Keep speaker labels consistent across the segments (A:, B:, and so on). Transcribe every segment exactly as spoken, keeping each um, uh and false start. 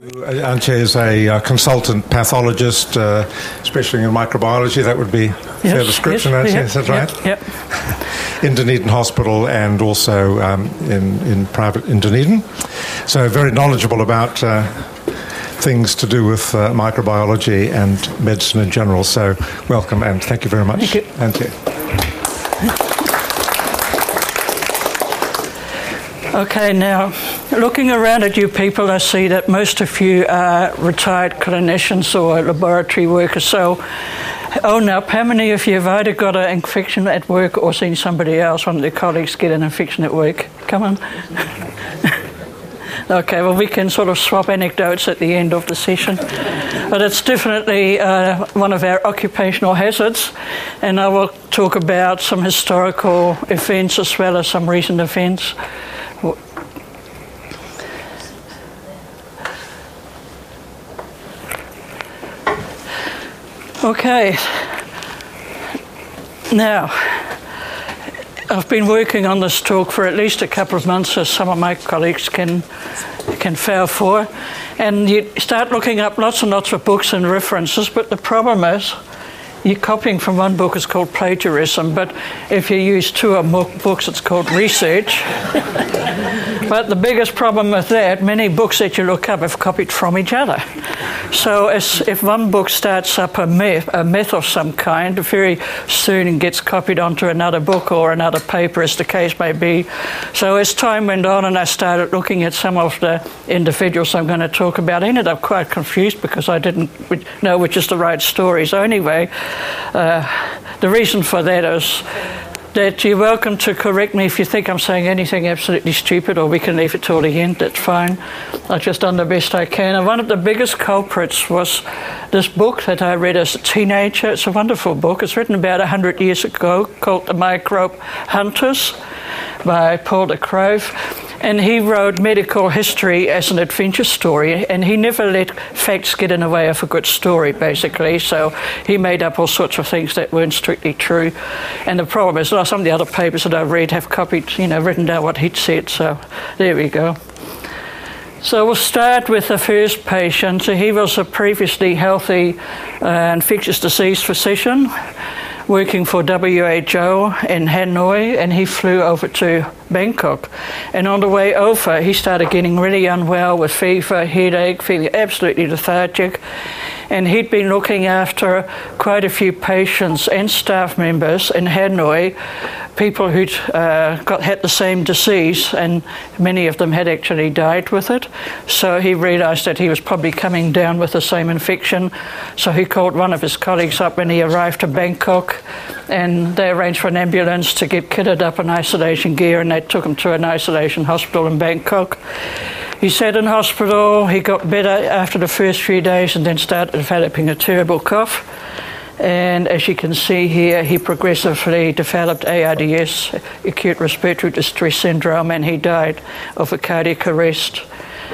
A: Antje is a uh, consultant pathologist, uh, especially in microbiology. That would be a
B: yes,
A: fair description,
B: yes,
A: Antje,
B: yep,
A: is that right?
B: Yep. yep.
A: In Dunedin Hospital and also um, in, in private in Dunedin. So very knowledgeable about uh, things to do with uh, microbiology and medicine in general. So welcome and thank you very much,
B: thank you.
A: Antje.
B: Okay, now, looking around at you people, I see that most of you are retired clinicians or laboratory workers. So, oh, now, how many of you have either got an infection at work or seen somebody else, one of their colleagues, get an infection at work? Come on. Okay, well, we can sort of swap anecdotes at the end of the session. But it's definitely uh, one of our occupational hazards, and I will talk about some historical events as well as some recent events. Okay, now, I've been working on this talk for at least a couple of months, as some of my colleagues can can vouch for, and you start looking up lots and lots of books and references, but the problem is, you're copying from one book, it's called plagiarism, but if you use two or more books, it's called research. But the biggest problem with that, many books that you look up have copied from each other. So as if one book starts up a myth, a myth of some kind, very soon it gets copied onto another book or another paper, as the case may be. So as time went on and I started looking at some of the individuals I'm going to talk about, I ended up quite confused because I didn't know which is the right story. So anyway, uh, the reason for that is that you're welcome to correct me if you think I'm saying anything absolutely stupid, or we can leave it till the end, that's fine. I've just done the best I can. And one of the biggest culprits was this book that I read as a teenager. It's a wonderful book. It's written about one hundred years ago, called The Microbe Hunters by Paul de Crove. And he wrote medical history as an adventure story, and he never let facts get in the way of a good story, basically. So he made up all sorts of things that weren't strictly true. And the problem is, well, some of the other papers that I've read have copied, you know, written down what he'd said. So there we go. So we'll start with the first patient. So he was a previously healthy uh, infectious disease physician working for W H O in Hanoi, and he flew over to Bangkok. And on the way over, he started getting really unwell with fever, headache, feeling absolutely lethargic. And he'd been looking after quite a few patients and staff members in Hanoi, people who'd uh, got had the same disease, and many of them had actually died with it. So he realised that he was probably coming down with the same infection. So he called one of his colleagues up when he arrived to Bangkok, and they arranged for an ambulance to get kitted up in isolation gear, and they took him to an isolation hospital in Bangkok. He sat in hospital, he got better after the first few days and then started developing a terrible cough. And as you can see here, he progressively developed A R D S, acute respiratory distress syndrome, and he died of a cardiac arrest.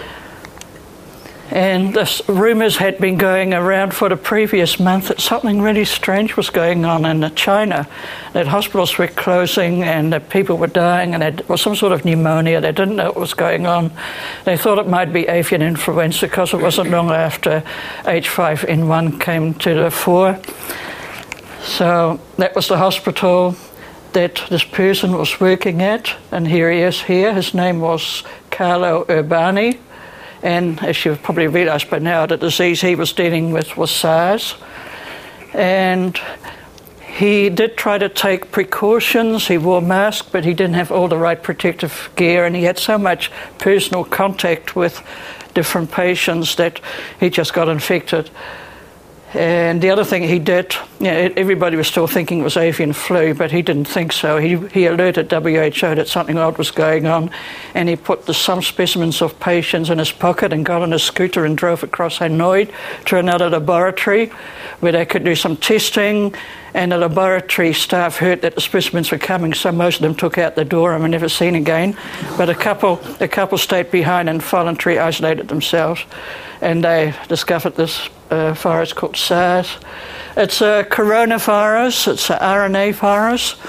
B: And the rumours had been going around for the previous month that something really strange was going on in China, that hospitals were closing and that people were dying, and there was some sort of pneumonia. They didn't know what was going on. They thought it might be avian influenza because it wasn't long after H five N one came to the fore. So that was the hospital that this person was working at, and here he is here. His name was Carlo Urbani. And as you've probably realised by now, the disease he was dealing with was SARS. And he did try to take precautions. He wore a mask, but he didn't have all the right protective gear. And he had so much personal contact with different patients that he just got infected. And the other thing he did, you know, everybody was still thinking it was avian flu, but he didn't think so. He, he alerted W H O that something odd was going on, and he put the, some specimens of patients in his pocket and got on a scooter and drove across Hanoi to another laboratory where they could do some testing. And the laboratory staff heard that the specimens were coming, so most of them took out the door and were never seen again. But a couple, a couple stayed behind and voluntarily isolated themselves, and they discovered this uh, virus called SARS. It's a coronavirus. It's an R N A virus.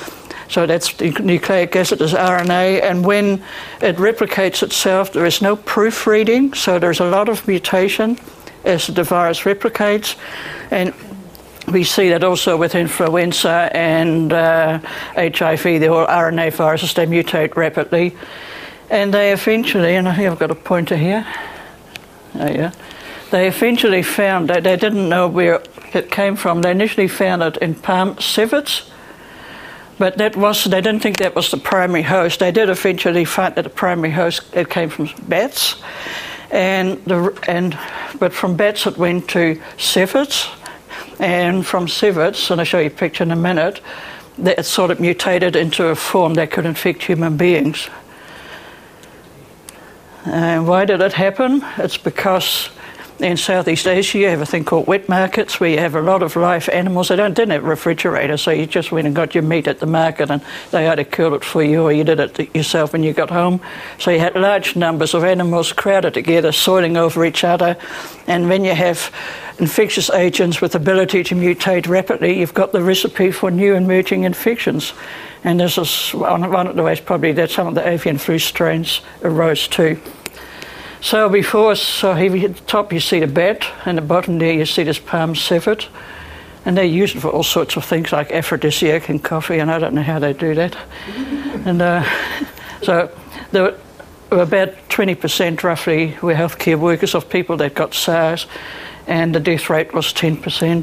B: So that's the nucleic acid is R N A, and when it replicates itself, there is no proofreading, so there's a lot of mutation as the virus replicates. And we see that also with influenza and uh, H I V, they're all R N A viruses, they mutate rapidly. And they eventually, and I think I've got a pointer here, oh yeah, they eventually found that they didn't know where it came from. They initially found it in palm civets, but that was, they didn't think that was the primary host. They did eventually find that the primary host, it came from bats, and the, and but from bats it went to civets, and from civets, and I'll show you a picture in a minute, that it sort of mutated into a form that could infect human beings. And why did it happen? It's because in Southeast Asia you have a thing called wet markets where you have a lot of live animals. They don't, didn't have refrigerators, so you just went and got your meat at the market and they either killed it for you or you did it yourself when you got home. So you had large numbers of animals crowded together, soiling over each other. And when you have infectious agents with ability to mutate rapidly, you've got the recipe for new emerging infections. And this is one, one of the ways probably that some of the avian flu strains arose too. So before, so here at the top you see the bat, and the bottom there you see this palm civet, and they use it for all sorts of things like aphrodisiac and coffee, and I don't know how they do that. and uh, so there were about twenty percent roughly were healthcare workers of people that got SARS, and the death rate was ten percent.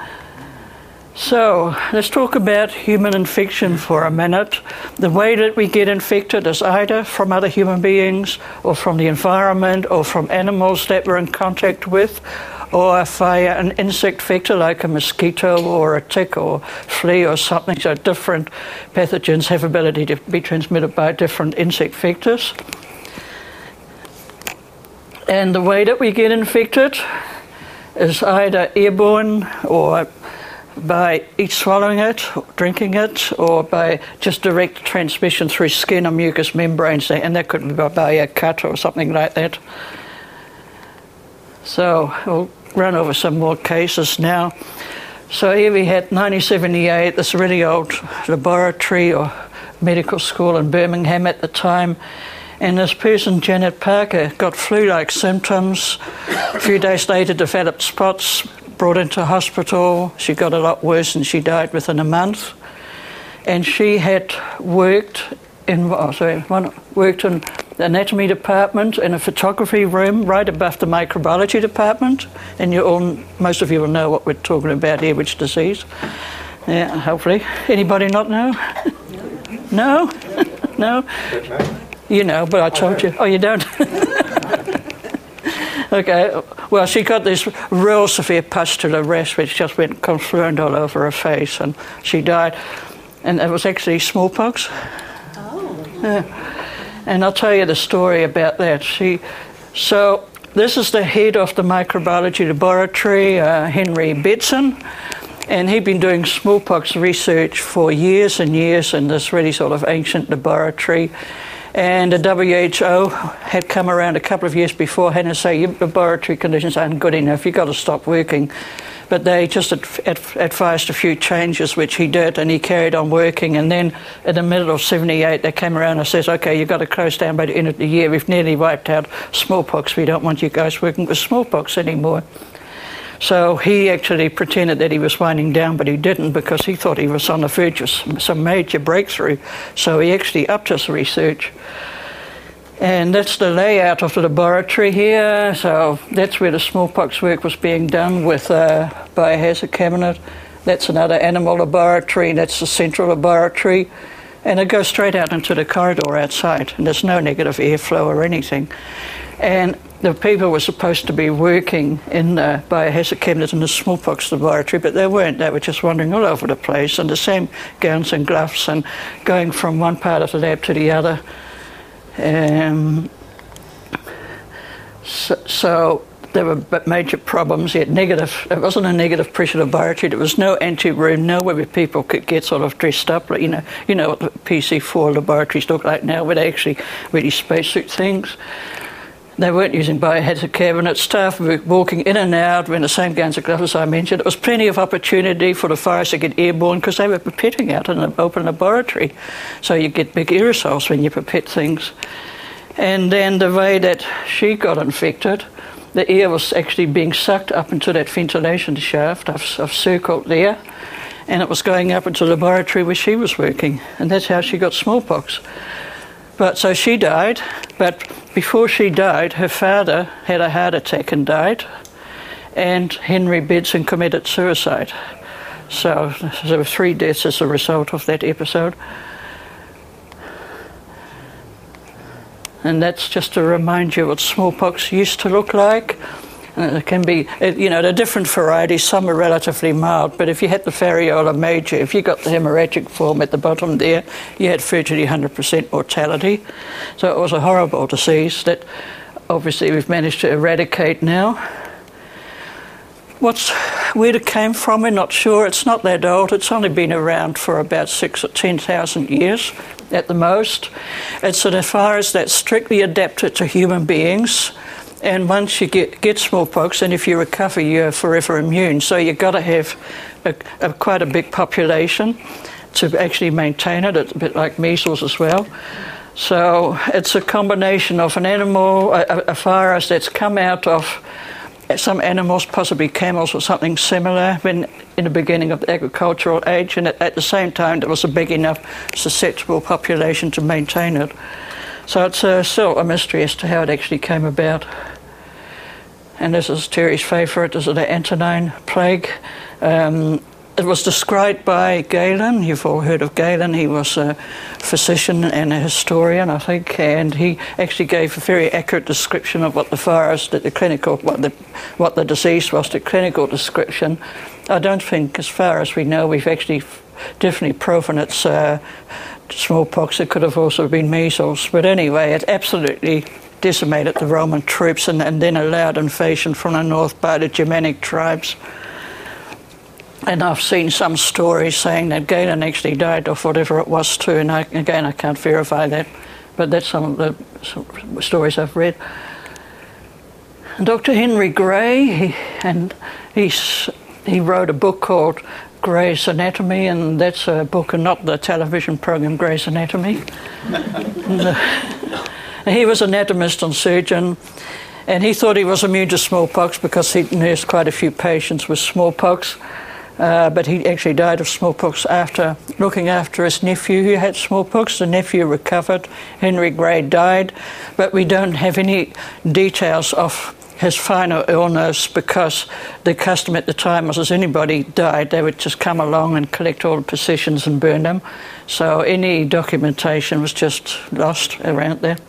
B: So let's talk about human infection for a minute. The way that we get infected is either from other human beings or from the environment or from animals that we're in contact with, or via an insect vector like a mosquito or a tick or flea or something. So different pathogens have ability to be transmitted by different insect vectors. And the way that we get infected is either airborne or by each swallowing it, drinking it, or by just direct transmission through skin or mucous membranes, and that could be by a cut or something like that. So we'll run over some more cases now. So here we had nineteen seventy-eight, this really old laboratory or medical school in Birmingham at the time, and this person, Janet Parker, got flu-like symptoms. A few days later developed spots, brought into hospital. She got a lot worse and she died within a month. And she had worked in, oh, sorry, one, worked in the anatomy department in a photography room right above the microbiology department. And you all, most of you will know what we're talking about here, which disease. Yeah, hopefully. Anybody not know? No? No? You know, but I told you. Oh, you don't? Okay, well, she got this real severe pustular rash which just went confluent all over her face, and she died. And it was actually smallpox. Oh. Yeah. And I'll tell you the story about that. She, so this is the head of the microbiology laboratory, uh, Henry Betson, and he'd been doing smallpox research for years and years in this really sort of ancient laboratory. And the W H O had come around a couple of years beforehand and say, your laboratory conditions aren't good enough, you've got to stop working. But they just ad ad advised a few changes, which he did, and he carried on working. And then in the middle of seventy-eight, they came around and says, okay, you've got to close down by the end of the year. We've nearly wiped out smallpox. We don't want you guys working with smallpox anymore. So he actually pretended that he was winding down, but he didn't, because he thought he was on the verge of some major breakthrough. So he actually upped his research. And that's the layout of the laboratory here. So that's where the smallpox work was being done with a biohazard cabinet. That's another animal laboratory. That's the central laboratory. And it goes straight out into the corridor outside, and there's no negative airflow or anything. And the people were supposed to be working in the biohazard cabinet in the smallpox laboratory, but they weren't. They were just wandering all over the place in the same gowns and gloves and going from one part of the lab to the other. Um, so, so there were major problems. You had negative, it wasn't a negative pressure laboratory. There was no ante-room, nowhere where people could get sort of dressed up. You know, you know what the P C four laboratories look like now, where they actually really spacesuit things. they weren't using biohazard cabinet. Staff were walking in and out wearing the same gowns and gloves as I mentioned. It was plenty of opportunity for the virus to get airborne because they were pipetting out in an open laboratory. So you get big aerosols when you pipette things. And then the way that she got infected, the air was actually being sucked up into that ventilation shaft. I've, I've circled there. And it was going up into the laboratory where she was working. And that's how she got smallpox. But so she died, but before she died, her father had a heart attack and died, and Henry Bedson committed suicide. So there were three deaths as a result of that episode. And that's just to remind you what smallpox used to look like. And it can be, you know, the different varieties, some are relatively mild, but if you had the variola major, if you got the hemorrhagic form at the bottom there, you had virtually one hundred percent mortality. So it was a horrible disease that obviously we've managed to eradicate now. What's, where it came from, we're not sure. It's not that old. It's only been around for about six or ten thousand years at the most. It's a virus that's strictly adapted to human beings. And once you get, get smallpox, and if you recover, you're forever immune. So you've got to have a, a, quite a big population to actually maintain it. It's a bit like measles as well. So it's a combination of an animal, a, a virus that's come out of some animals, possibly camels or something similar, when in the beginning of the agricultural age, and at, at the same time there was a big enough susceptible population to maintain it. So it's uh, still a mystery as to how it actually came about. And this is Terry's favourite, this is the Antonine plague. Um, it was described by Galen. You've all heard of Galen. He was a physician and a historian, I think, and he actually gave a very accurate description of what the virus, that the clinical, what the, what the disease was, the clinical description. I don't think, as far as we know, we've actually definitely proven it's uh, smallpox. It could have also been measles, but anyway, it absolutely decimated the Roman troops and, and then allowed invasion from the north by the Germanic tribes. And I've seen some stories saying that Galen actually died of whatever it was too, and I, again I can't verify that, but that's some of the some stories I've read. And Doctor Henry Gray, he, and he's, he wrote a book called Gray's Anatomy, and that's a book and not the television program Gray's Anatomy. and, uh, he was an anatomist and surgeon, and he thought he was immune to smallpox because he'd nursed quite a few patients with smallpox, uh, but he actually died of smallpox after looking after his nephew who had smallpox. The nephew recovered, Henry Gray died, but we don't have any details of his final illness because the custom at the time was as anybody died, they would just come along and collect all the possessions and burn them. So any documentation was just lost around there.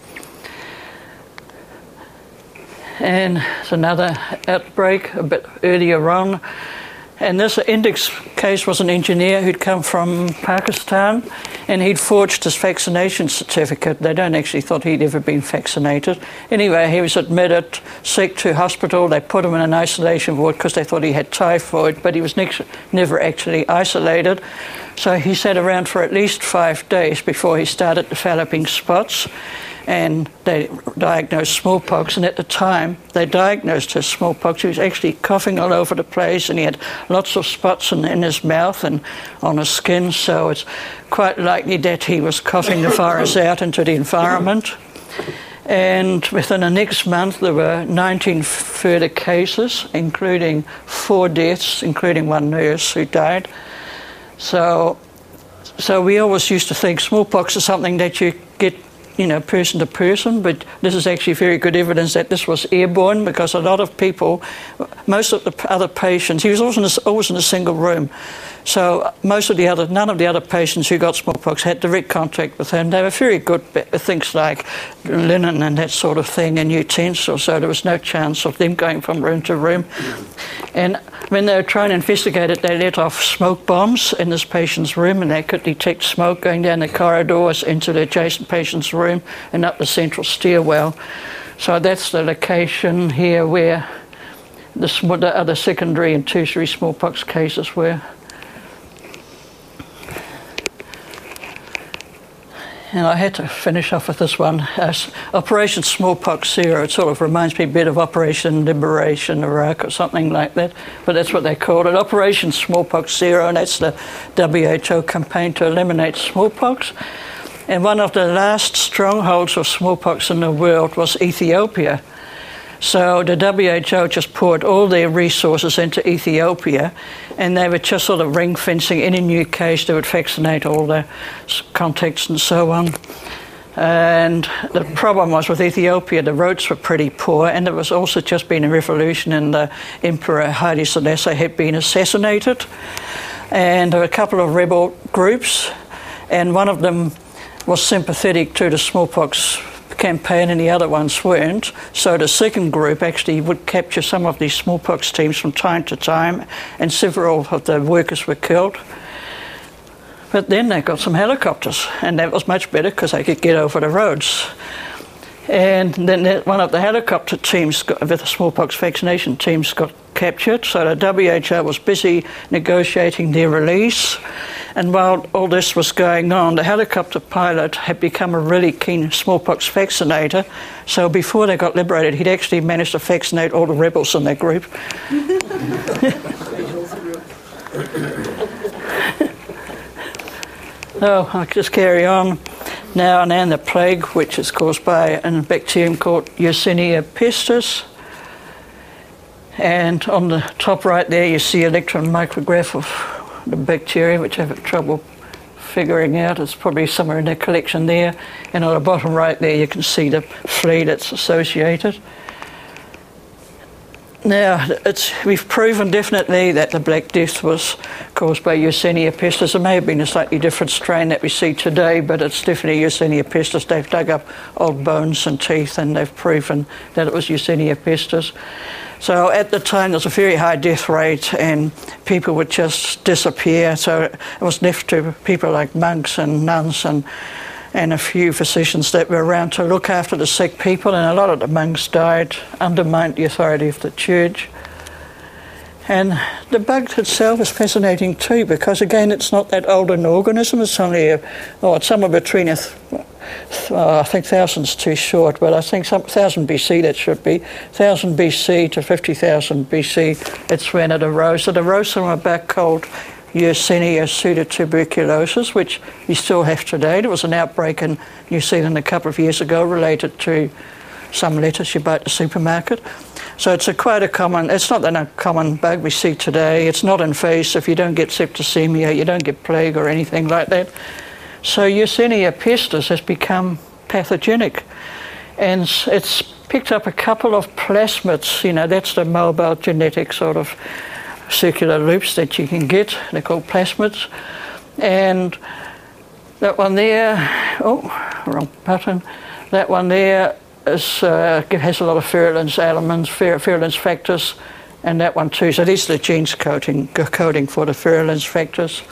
B: And there's another outbreak a bit earlier on. And this index case was an engineer who'd come from Pakistan, and he'd forged his vaccination certificate. They don't actually thought he'd ever been vaccinated. Anyway, he was admitted sick to hospital. They put him in an isolation ward because they thought he had typhoid, but he was never actually isolated. So he sat around for at least five days before he started developing spots. And they diagnosed smallpox, and at the time they diagnosed his smallpox. He was actually coughing all over the place, and he had lots of spots in, in his mouth and on his skin, so it's quite likely that he was coughing the virus out into the environment. And within the next month there were nineteen further cases, including four deaths, including one nurse who died. So, so we always used to think smallpox is something that you get, you know, person to person, but this is actually very good evidence that this was airborne, because a lot of people, most of the other patients, he was always in a, always in a single room, so most of the other, none of the other patients who got smallpox had direct contact with him. They were very good with things like linen and that sort of thing and utensils, so there was no chance of them going from room to room. And when they were trying to investigate it, they let off smoke bombs in this patient's room, and they could detect smoke going down the corridors into the adjacent patient's room and up the central stairwell. So that's the location here where the, the other secondary and tertiary smallpox cases were. And I had to finish off with this one. Uh, Operation Smallpox Zero. It sort of reminds me a bit of Operation Liberation Iraq or something like that, but that's what they called it. Operation Smallpox Zero, and that's the W H O campaign to eliminate smallpox. And one of the last strongholds of smallpox in the world was Ethiopia. So the W H O just poured all their resources into Ethiopia, and they were just sort of ring fencing any new case. They would vaccinate all the contacts and so on. And the problem was with Ethiopia, the roads were pretty poor, and there was also just been a revolution, and the Emperor Haile Selassie had been assassinated. And there were a couple of rebel groups, and one of them was sympathetic to the smallpox campaign and the other ones weren't. So the second group actually would capture some of these smallpox teams from time to time, and several of the workers were killed. But then they got some helicopters, and that was much better because they could get over the roads. And then one of the helicopter teams, got, with the smallpox vaccination teams, got captured. So the W H O was busy negotiating their release. And while all this was going on, the helicopter pilot had become a really keen smallpox vaccinator. So before they got liberated, he'd actually managed to vaccinate all the rebels in their group. So I'll just carry on. Now and then the plague, which is caused by a bacterium called Yersinia pestis. And on the top right there, you see an electron micrograph of the bacteria, which I have trouble figuring out. It's probably somewhere in their collection there. And on the bottom right there, you can see the flea that's associated. Now, it's, we've proven definitely that the Black Death was caused by Yersinia pestis. It may have been a slightly different strain that we see today, but it's definitely Yersinia pestis. They've dug up old bones and teeth, and they've proven that it was Yersinia pestis. So at the time, there was a very high death rate, and people would just disappear. So it was left to people like monks and nuns and and a few physicians that were around to look after the sick people, and a lot of the monks died, undermined the authority of the church. And the bug itself is fascinating too, because again, it's not that old an organism. It's only, a, oh, it's somewhere between a, oh, I think thousand's too short, but I think some thousand B C that should be, thousand B C to fifty thousand B C. It's when it arose. It arose from a bug called Yersinia pseudotuberculosis, which we still have today. There was an outbreak in New Zealand a couple of years ago related to some lettuce you buy at the supermarket. So it's a quite a common, it's not a common bug we see today. It's not invasive. You don't get septicemia, you don't get plague or anything like that. So Yersinia pestis has become pathogenic, and it's picked up a couple of plasmids. You know, that's the mobile genetic sort of circular loops that you can get. They're called plasmids. And that one there, oh, wrong button. That one there is, uh, has a lot of virulence elements, virulence factors, and that one too. So these are the genes coding, coding for the virulence factors.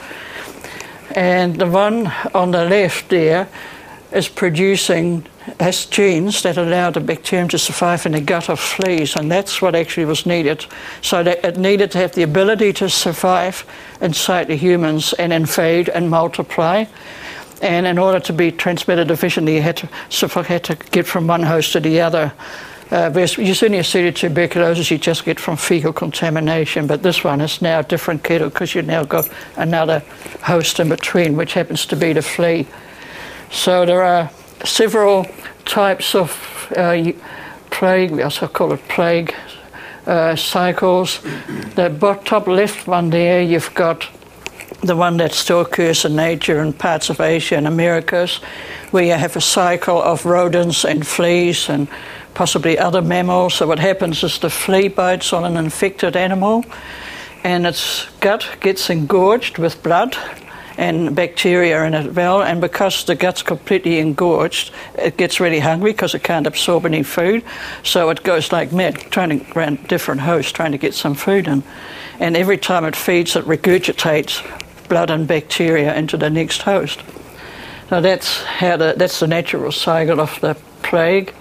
B: And the one on the left there is producing, has genes that allow the bacterium to survive in the gut of fleas, and that's what actually was needed. So that it needed to have the ability to survive inside the humans and invade and multiply. And in order to be transmitted efficiently, you had to, had to get from one host to the other. Uh, whereas Yersinia pseudotuberculosis, you just get from fecal contamination, but this one is now a different kettle because you've now got another host in between, which happens to be the flea. So there are several types of uh, plague, we also call it plague uh, cycles. The top left one there, you've got the one that still occurs in nature in parts of Asia and Americas, where you have a cycle of rodents and fleas and possibly other mammals. So what happens is the flea bites on an infected animal, and its gut gets engorged with blood and bacteria in it well, and because the gut's completely engorged, it gets really hungry because it can't absorb any food, so it goes like mad, trying to around different hosts, trying to get some food in. And every time it feeds, it regurgitates blood and bacteria into the next host. So that's how the, that's the natural cycle of the plague.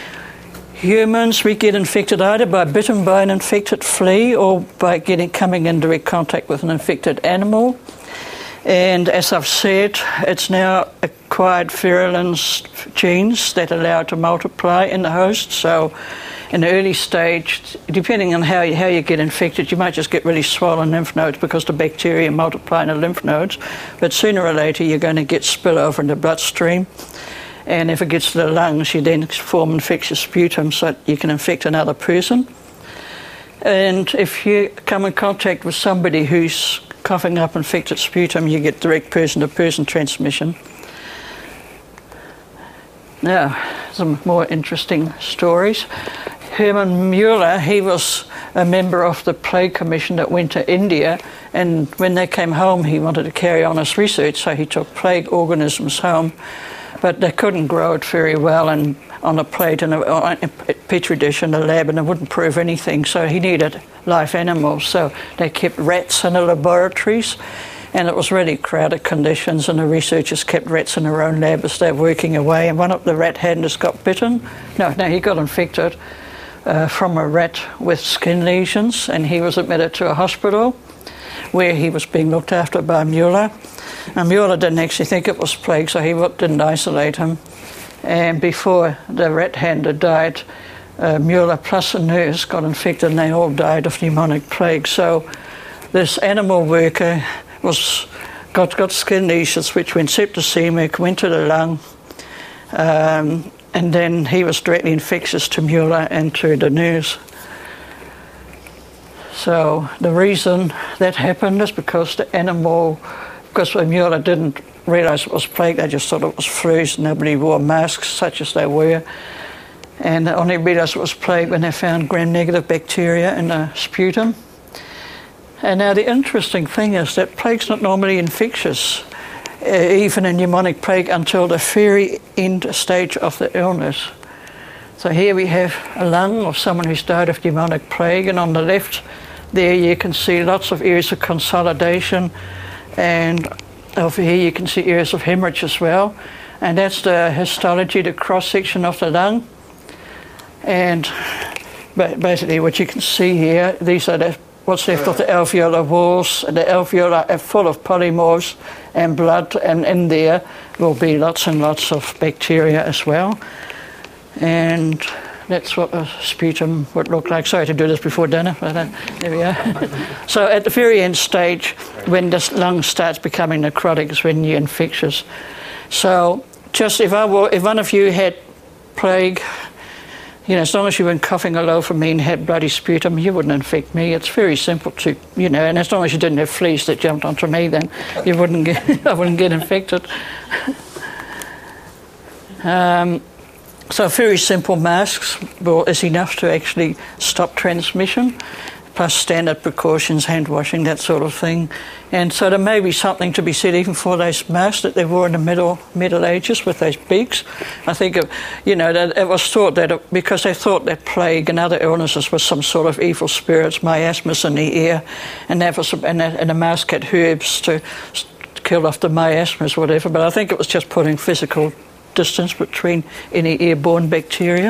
B: Humans, we get infected either by bitten by an infected flea or by getting coming in direct contact with an infected animal. And as I've said, it's now acquired virulence genes that allow it to multiply in the host. So in the early stage, depending on how you, how you get infected, you might just get really swollen lymph nodes because the bacteria multiply in the lymph nodes. But sooner or later, you're going to get spillover in the bloodstream. And if it gets to the lungs, you then form infectious sputum so that you can infect another person. And if you come in contact with somebody who's coughing up infected sputum, you get direct person-to-person transmission. Now, some more interesting stories. Hermann Mueller, he was a member of the Plague Commission that went to India, and when they came home, he wanted to carry on his research, so he took plague organisms home, but they couldn't grow it very well and on a plate in a, a petri dish in a lab, and it wouldn't prove anything, so he needed live animals. So they kept rats in the laboratories, and it was really crowded conditions, and the researchers kept rats in their own lab as they're working away, and one of the rat handlers got bitten. No, no, he got infected uh, from a rat with skin lesions, and he was admitted to a hospital where he was being looked after by Mueller. And Mueller didn't actually think it was plague, so he didn't isolate him. And before the rat handler died, uh, Mueller plus a nurse got infected, and they all died of pneumonic plague. So this animal worker was got, got skin lesions which went septicemic, went to the lung, um, and then he was directly infectious to Mueller and to the nurse. So the reason that happened is because the animal, because Mueller didn't realise it was plague, they just thought it was flu. Nobody wore masks such as they were, and they only realised it was plague when they found gram-negative bacteria in the sputum. And now the interesting thing is that plague's not normally infectious, uh, even a pneumonic plague, until the very end stage of the illness. So here we have a lung of someone who's died of pneumonic plague, and on the left there you can see lots of areas of consolidation, and over here you can see areas of hemorrhage as well. And that's the histology, the cross-section of the lung. And basically what you can see here, these are the, what's left of the alveolar walls. The alveolar are full of polymorphs and blood, and in there will be lots and lots of bacteria as well. And that's what a sputum would look like. Sorry to do this before dinner, but uh, there we are. So at the very end stage, when the lung starts becoming necrotic, is when you're infectious. So just if I were, if one of you had plague, you know, as long as you weren't coughing all over me and had bloody sputum, you wouldn't infect me. It's very simple to, you know, and as long as you didn't have fleas that jumped onto me, then you wouldn't get, I wouldn't get infected. Um, So very simple masks well, is enough to actually stop transmission, plus standard precautions, hand washing, that sort of thing. And so there may be something to be said even for those masks that they wore in the middle Middle Ages with those beaks. I think, it, you know, that it was thought that it, because they thought that plague and other illnesses was some sort of evil spirits, miasmas in the air, and that was and, that, and the mask had herbs to, to kill off the miasmas or whatever. But I think it was just putting physical distance between any airborne bacteria.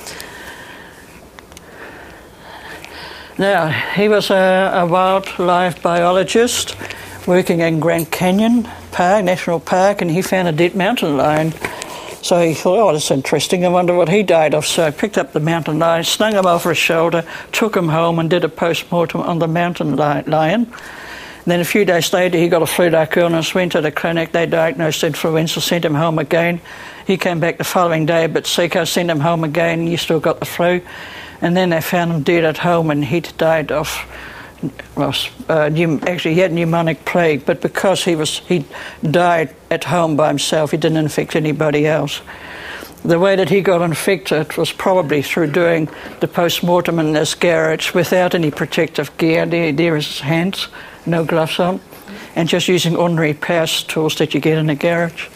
B: Now, he was a, a wildlife biologist working in Grand Canyon Park, National Park, and he found a dead mountain lion. So he thought, oh, that's interesting, I wonder what he died of. So he picked up the mountain lion, slung him over his shoulder, took him home and did a post-mortem on the mountain li- lion. And then a few days later, he got a flu-like illness, went to the clinic, they diagnosed influenza, sent him home again. He came back the following day, but Seiko sent him home again, he still got the flu. And then they found him dead at home, and he'd died of, well, uh, actually he had pneumonic plague, but because he was he died at home by himself, he didn't infect anybody else. The way that he got infected was probably through doing the post-mortem in this garage without any protective gear. There, there is his hands, no gloves on, and just using ordinary power tools that you get in a garage.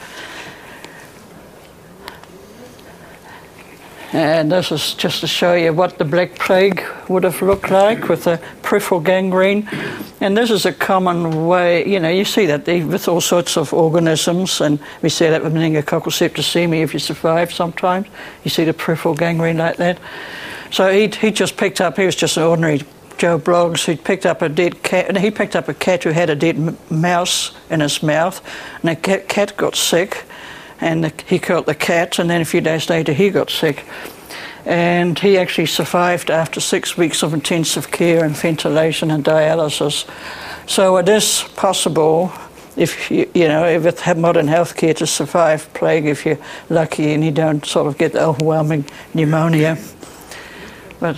B: And this is just to show you what the Black Plague would have looked like with the peripheral gangrene. And this is a common way, you know, you see that with all sorts of organisms, and we see that with meningococcal septicemia if you survive sometimes. You see the peripheral gangrene like that. So he he just picked up, he was just an ordinary Joe Bloggs, who'd picked up a dead cat, and he picked up a cat who had a dead m- mouse in his mouth, and the cat, cat got sick. and the, he killed the cat, and then a few days later he got sick. And he actually survived after six weeks of intensive care and ventilation and dialysis. So it is possible, if you, you know, with modern healthcare, to survive plague if you're lucky and you don't sort of get overwhelming pneumonia. But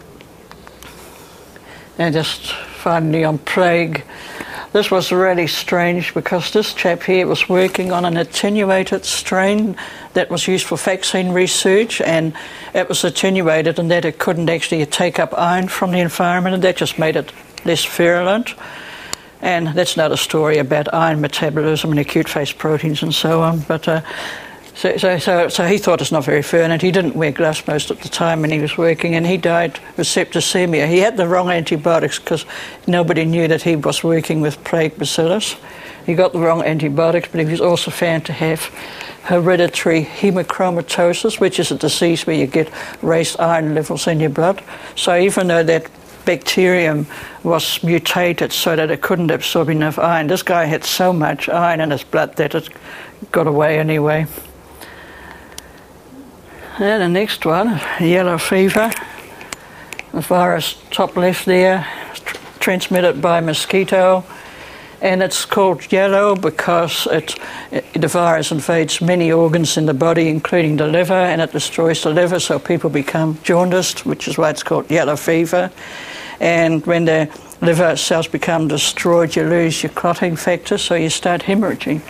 B: and just finally on plague, this was really strange because this chap here was working on an attenuated strain that was used for vaccine research, and it was attenuated in that it couldn't actually take up iron from the environment, and that just made it less virulent. And that's not a story about iron metabolism and acute phase proteins and so on, but uh, so, so, so, so he thought it's not very virulent. He didn't wear gloves most of the time when he was working, and he died with septicemia. He had the wrong antibiotics because nobody knew that he was working with plague bacillus. He got the wrong antibiotics, but he was also found to have hereditary hemochromatosis, which is a disease where you get raised iron levels in your blood. So even though that bacterium was mutated so that it couldn't absorb enough iron, this guy had so much iron in his blood that it got away anyway. And the next one, yellow fever. The virus, top left there, tr transmitted by mosquito. And it's called yellow because it, it, the virus invades many organs in the body, including the liver, and it destroys the liver, so people become jaundiced, which is why it's called yellow fever. And when the liver cells become destroyed, you lose your clotting factor, so you start hemorrhaging.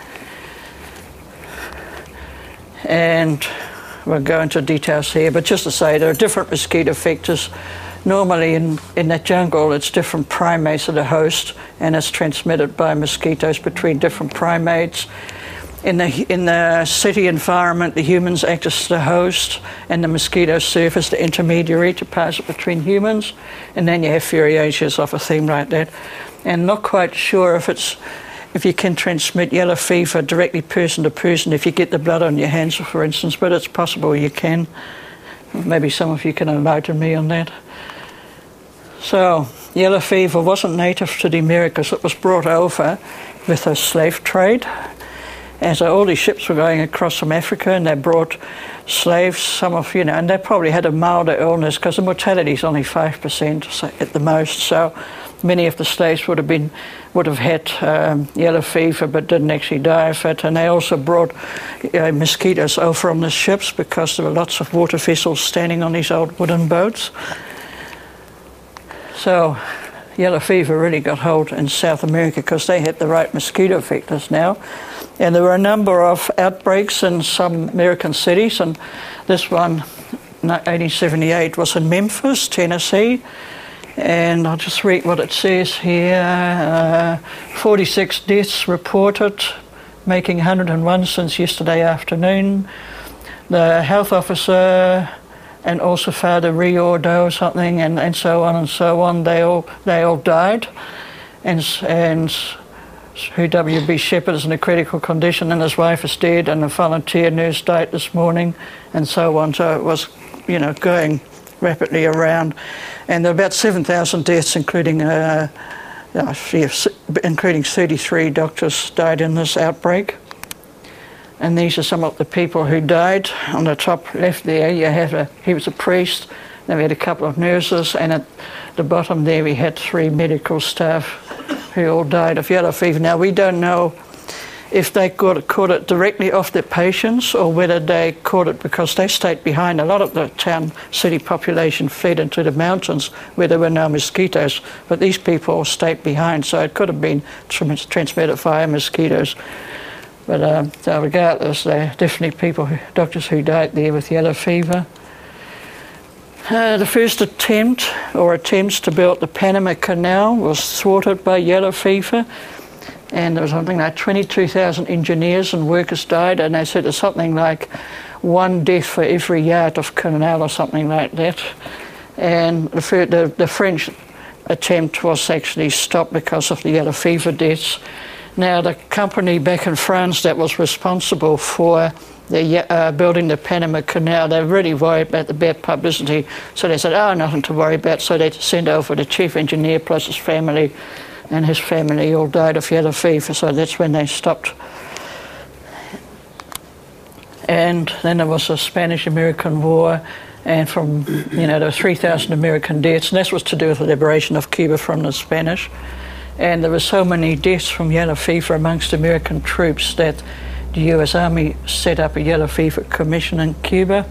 B: And we'll go into details here, but just to say, there are different mosquito vectors. Normally in, in the jungle, it's different primates are the host, and it's transmitted by mosquitoes between different primates. In the, in the city environment, the humans act as the host, and the mosquitoes serve as the intermediary to pass it between humans. And then you have variations of a theme like that. And not quite sure if it's if you can transmit yellow fever directly person to person if you get the blood on your hands, for instance, but it's possible you can. Maybe some of you can enlighten me on that. So, yellow fever wasn't native to the Americas. It was brought over with a slave trade. And so all these ships were going across from Africa, and they brought slaves, some of, you know, and they probably had a milder illness because the mortality is only five percent at the most. So many of the slaves would have been, would have had um, yellow fever but didn't actually die of it. And they also brought uh, mosquitoes over on the ships because there were lots of water vessels standing on these old wooden boats. So yellow fever really got hold in South America because they had the right mosquito vectors now. And there were a number of outbreaks in some American cities, and this one, eighteen seventy-eight, was in Memphis, Tennessee. And I'll just read what it says here. Uh, forty-six deaths reported, making one hundred and one since yesterday afternoon. The health officer and also Father Riordo or something, and, and so on and so on, they all they all died. And, and who W B Shepherd is in a critical condition, and his wife is dead, and a volunteer nurse died this morning, and so on. So it was, you know, going rapidly around. And there were about seven thousand deaths, including uh, uh, including thirty-three doctors died in this outbreak. And these are some of the people who died. On the top left there, you have a, he was a priest. Then we had a couple of nurses, and at the bottom there we had three medical staff who all died of yellow fever. Now, we don't know if they got, caught it directly off their patients or whether they caught it because they stayed behind. A lot of the town city population fled into the mountains where there were no mosquitoes, but these people stayed behind, so it could have been trans transmitted via mosquitoes. But um, so regardless, there are definitely people, who, doctors who died there with yellow fever. Uh, the first attempt or attempts to build the Panama Canal was thwarted by yellow fever, and there was something like twenty-two thousand engineers and workers died, and they said there's something like one death for every yard of canal or something like that. And the, the, the French attempt was actually stopped because of the yellow fever deaths. Now, the company back in France that was responsible for the, uh, building the Panama Canal, they were really worried about the bad publicity, so they said, oh, nothing to worry about, so they sent over the chief engineer plus his family, and his family all died of yellow fever, so that's when they stopped. and then there was the Spanish-American War, and from, you know, there were three thousand American deaths, and this was to do with the liberation of Cuba from the Spanish. And there were so many deaths from yellow fever amongst American troops that the U S Army set up a yellow fever commission in Cuba.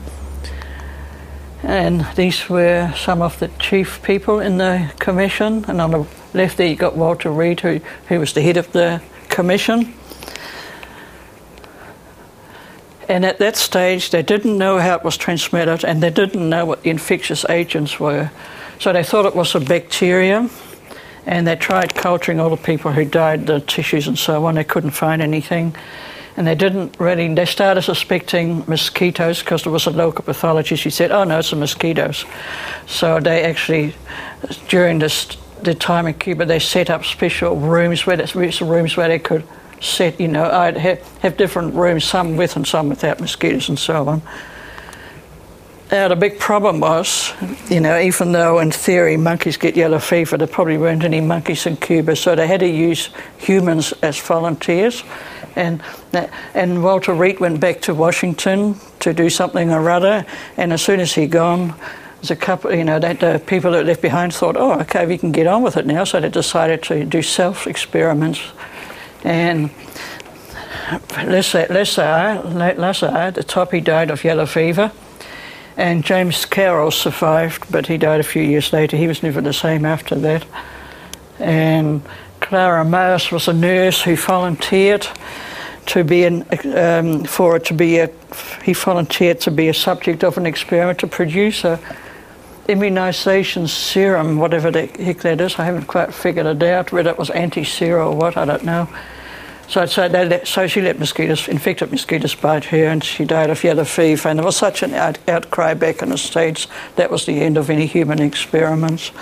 B: And these were some of the chief people in the commission. And on the left there you got Walter Reed, who, who was the head of the commission. And at that stage they didn't know how it was transmitted, and they didn't know what the infectious agents were. So they thought it was a bacteria. And they tried culturing all the people who died, the tissues and so on. They couldn't find anything. And they didn't really, they started suspecting mosquitoes because there was a local pathologist who said, oh no, it's the mosquitoes. So they actually, during this, the time in Cuba, they set up special rooms where, rooms where they could set, you know, I'd have, have different rooms, some with and some without mosquitoes and so on. Now, the big problem was, you know, even though in theory monkeys get yellow fever, there probably weren't any monkeys in Cuba, so they had to use humans as volunteers. And and Walter Reed went back to Washington to do something or other, and as soon as he gone, there's a couple, you know, that the people that were left behind thought, oh, okay, we can get on with it now, so they decided to do self-experiments. And Lazar, Lazar, at the top, he died of yellow fever. And James Carroll survived, but he died a few years later. He was never the same after that. And Clara Mouse was a nurse who volunteered to be an, um, for it to be a, he volunteered to be a subject of an experiment to produce a immunisation serum, whatever the heck that is. I haven't quite figured it out, whether it was anti-sera or what, I don't know. So, so, they let, so she let mosquitoes, infected mosquitoes bite her, and she died of yellow fever. And there was such an out, outcry back in the States, that was the end of any human experiments.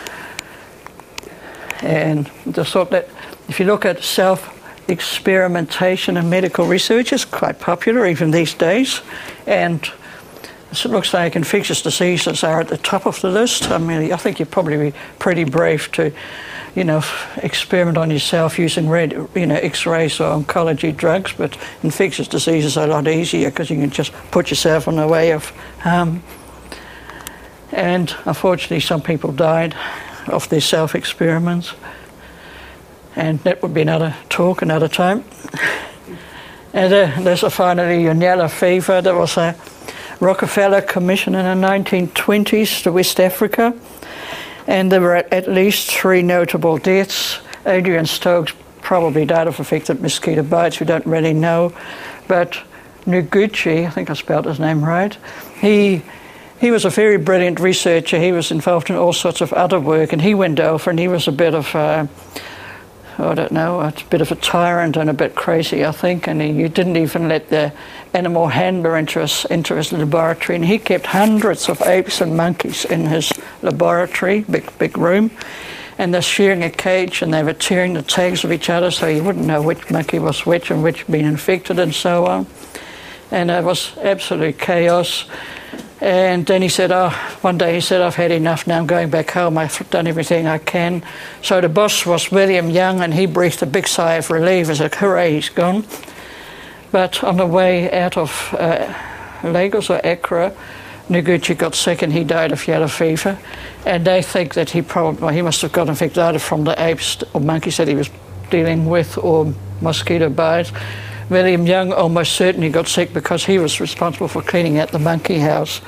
B: And the thought that if you look at self-experimentation and medical research, it's quite popular even these days. And it looks like infectious diseases are at the top of the list. I mean, I think you'd probably be pretty brave to, you know, experiment on yourself using red, you know, X-rays or oncology drugs, but infectious diseases are a lot easier because you can just put yourself on the way of harm. And unfortunately, some people died of their self-experiments, and that would be another talk another time. And uh, there's a finally a yellow fever. There was a Rockefeller Commission in the nineteen twenties to West Africa. And there were at least three notable deaths. Adrian Stokes probably died of infected mosquito bites, we don't really know. But Noguchi, I think I spelled his name right, he he was a very brilliant researcher. He was involved in all sorts of other work, and he went over and he was a bit of a, I don't know, a bit of a tyrant and a bit crazy, I think, and he, he didn't even let the animal handler into his, into his laboratory, and he kept hundreds of apes and monkeys in his laboratory, big big room, and they're sharing a cage, and they were tearing the tags of each other so you wouldn't know which monkey was which and which had been infected and so on. And it was absolute chaos. And then he said, oh, one day he said, I've had enough now, I'm going back home, I've done everything I can. So the boss was William Young, and he breathed a big sigh of relief. He said, hooray, he's gone. But on the way out of uh, Lagos or Accra, Noguchi got sick and he died of yellow fever. And they think that he probably, well, he must have got infected either from the apes or monkeys that he was dealing with, or mosquito bites. William Young almost certainly got sick because he was responsible for cleaning out the monkey house.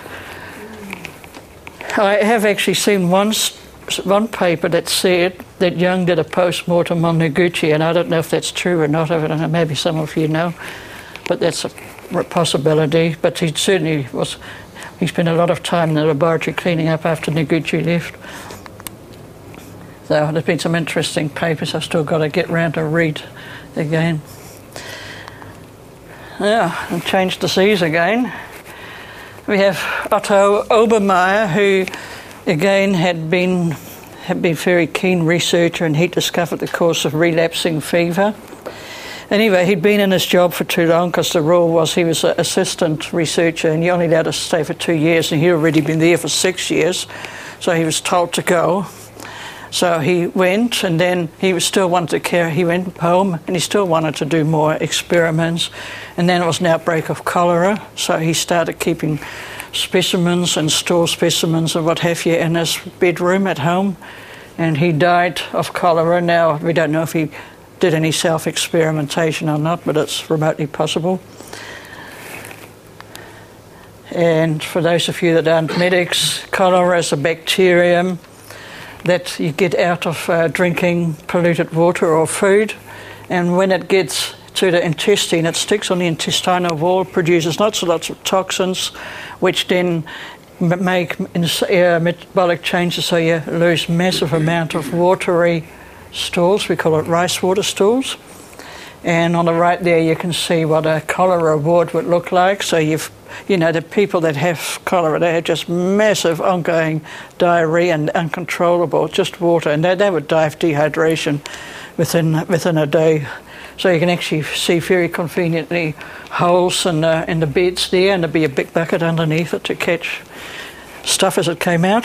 B: I have actually seen one, one paper that said that Young did a post-mortem on Noguchi, and I don't know if that's true or not. I don't know, maybe some of you know, but that's a possibility. But he certainly was, he spent a lot of time in the laboratory cleaning up after Noguchi left. So there's been some interesting papers I've still got to get round to read again. Yeah, and change disease again. We have Otto Obermeyer, who again had been had been a very keen researcher, and he discovered the cause of relapsing fever. Anyway, he'd been in his job for too long because the rule was he was an assistant researcher and you only allowed to stay for two years, and he'd already been there for six years, so he was told to go. So he went, and then he was still wanted to care. He went home, and he still wanted to do more experiments. And then it was an outbreak of cholera, so he started keeping specimens and store specimens and what have you in his bedroom at home. And he died of cholera. Now, we don't know if he did any self-experimentation or not, but it's remotely possible. And for those of you that aren't medics, cholera is a bacterium that you get out of uh, drinking polluted water or food. And when it gets to the intestine, it sticks on the intestinal wall, produces lots and lots of toxins, which then make uh, metabolic changes, so you lose massive amount of watery stools. We call it rice water stools. And on the right there, you can see what a cholera ward would look like. So you've, you know, the people that have cholera, they have just massive ongoing diarrhea and uncontrollable, just water, and they, they would die of dehydration within within a day. So you can actually see very conveniently holes in the, in the beds there, and there'd be a big bucket underneath it to catch stuff as it came out.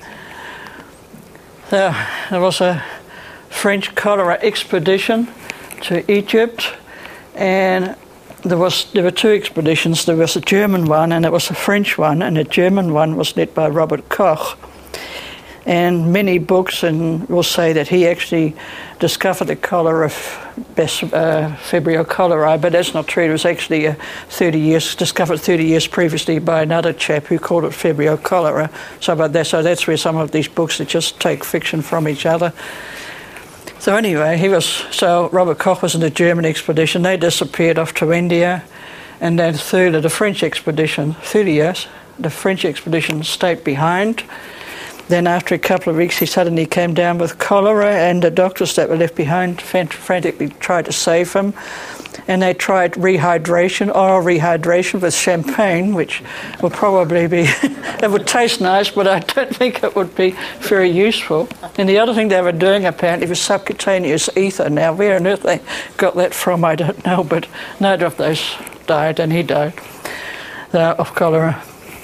B: So there was a French cholera expedition to Egypt, and there was there were two expeditions. There was a German one and there was a French one, and the German one was led by Robert Koch. And many books and will say that he actually discovered the cholera, uh, Vibrio cholerae, but that's not true. It was actually uh, thirty years discovered thirty years previously by another chap who called it Vibrio cholera. So, about that, so that's where some of these books that just take fiction from each other. So anyway, he was so Robert Koch was in the German expedition. They disappeared off to India, and then through the French expedition, thirty years, the French expedition stayed behind. Then after a couple of weeks, he suddenly came down with cholera, and the doctors that were left behind frantically tried to save him. And they tried rehydration, oral rehydration with champagne, which will probably be, it would taste nice, but I don't think it would be very useful. And the other thing they were doing apparently was subcutaneous ether. Now, where on earth they got that from, I don't know, but neither of those died, and he died uh, of cholera.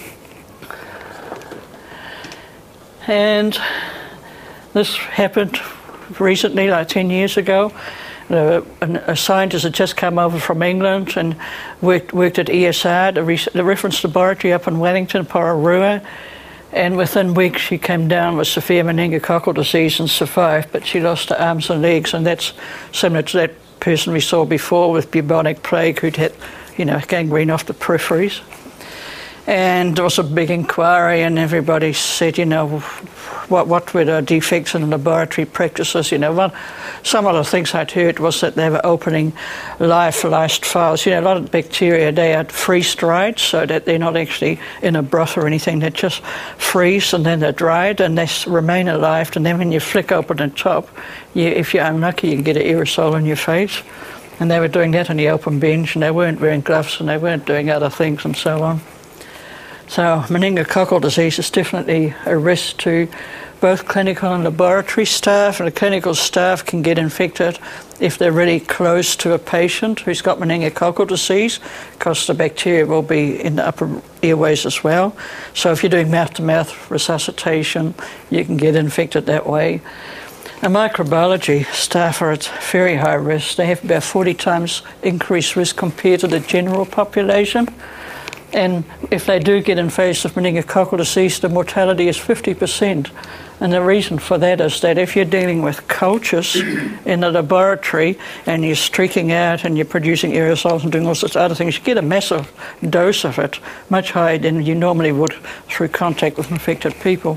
B: And this happened recently, like ten years ago. Uh, a scientist had just come over from England and worked, worked at E S R, the, re the reference laboratory up in Wellington, Pararua. And within weeks she came down with severe meningococcal disease and survived, but she lost her arms and legs, and that's similar to that person we saw before with bubonic plague who'd had, you know, gangrene off the peripheries. And there was a big inquiry, and everybody said, you know, what what were the defects in the laboratory practices? You know, one, some of the things I'd heard was that they were opening lyophilized files. You know, a lot of bacteria, they are freeze-dried, so that they're not actually in a broth or anything. They just freeze, and then they're dried, and they remain alive. And then when you flick open the top, you, if you're unlucky, you can get an aerosol in your face. And they were doing that on the open bench, and they weren't wearing gloves, and they weren't doing other things, and so on. So meningococcal disease is definitely a risk to both clinical and laboratory staff, and the clinical staff can get infected if they're really close to a patient who's got meningococcal disease, because the bacteria will be in the upper airways as well. So if you're doing mouth-to-mouth resuscitation, you can get infected that way. And microbiology staff are at very high risk. They have about forty times increased risk compared to the general population. And if they do get invasive meningococcal disease, the mortality is fifty percent. And the reason for that is that if you're dealing with cultures in the laboratory and you're streaking out and you're producing aerosols and doing all sorts of other things, you get a massive dose of it, much higher than you normally would through contact with infected people.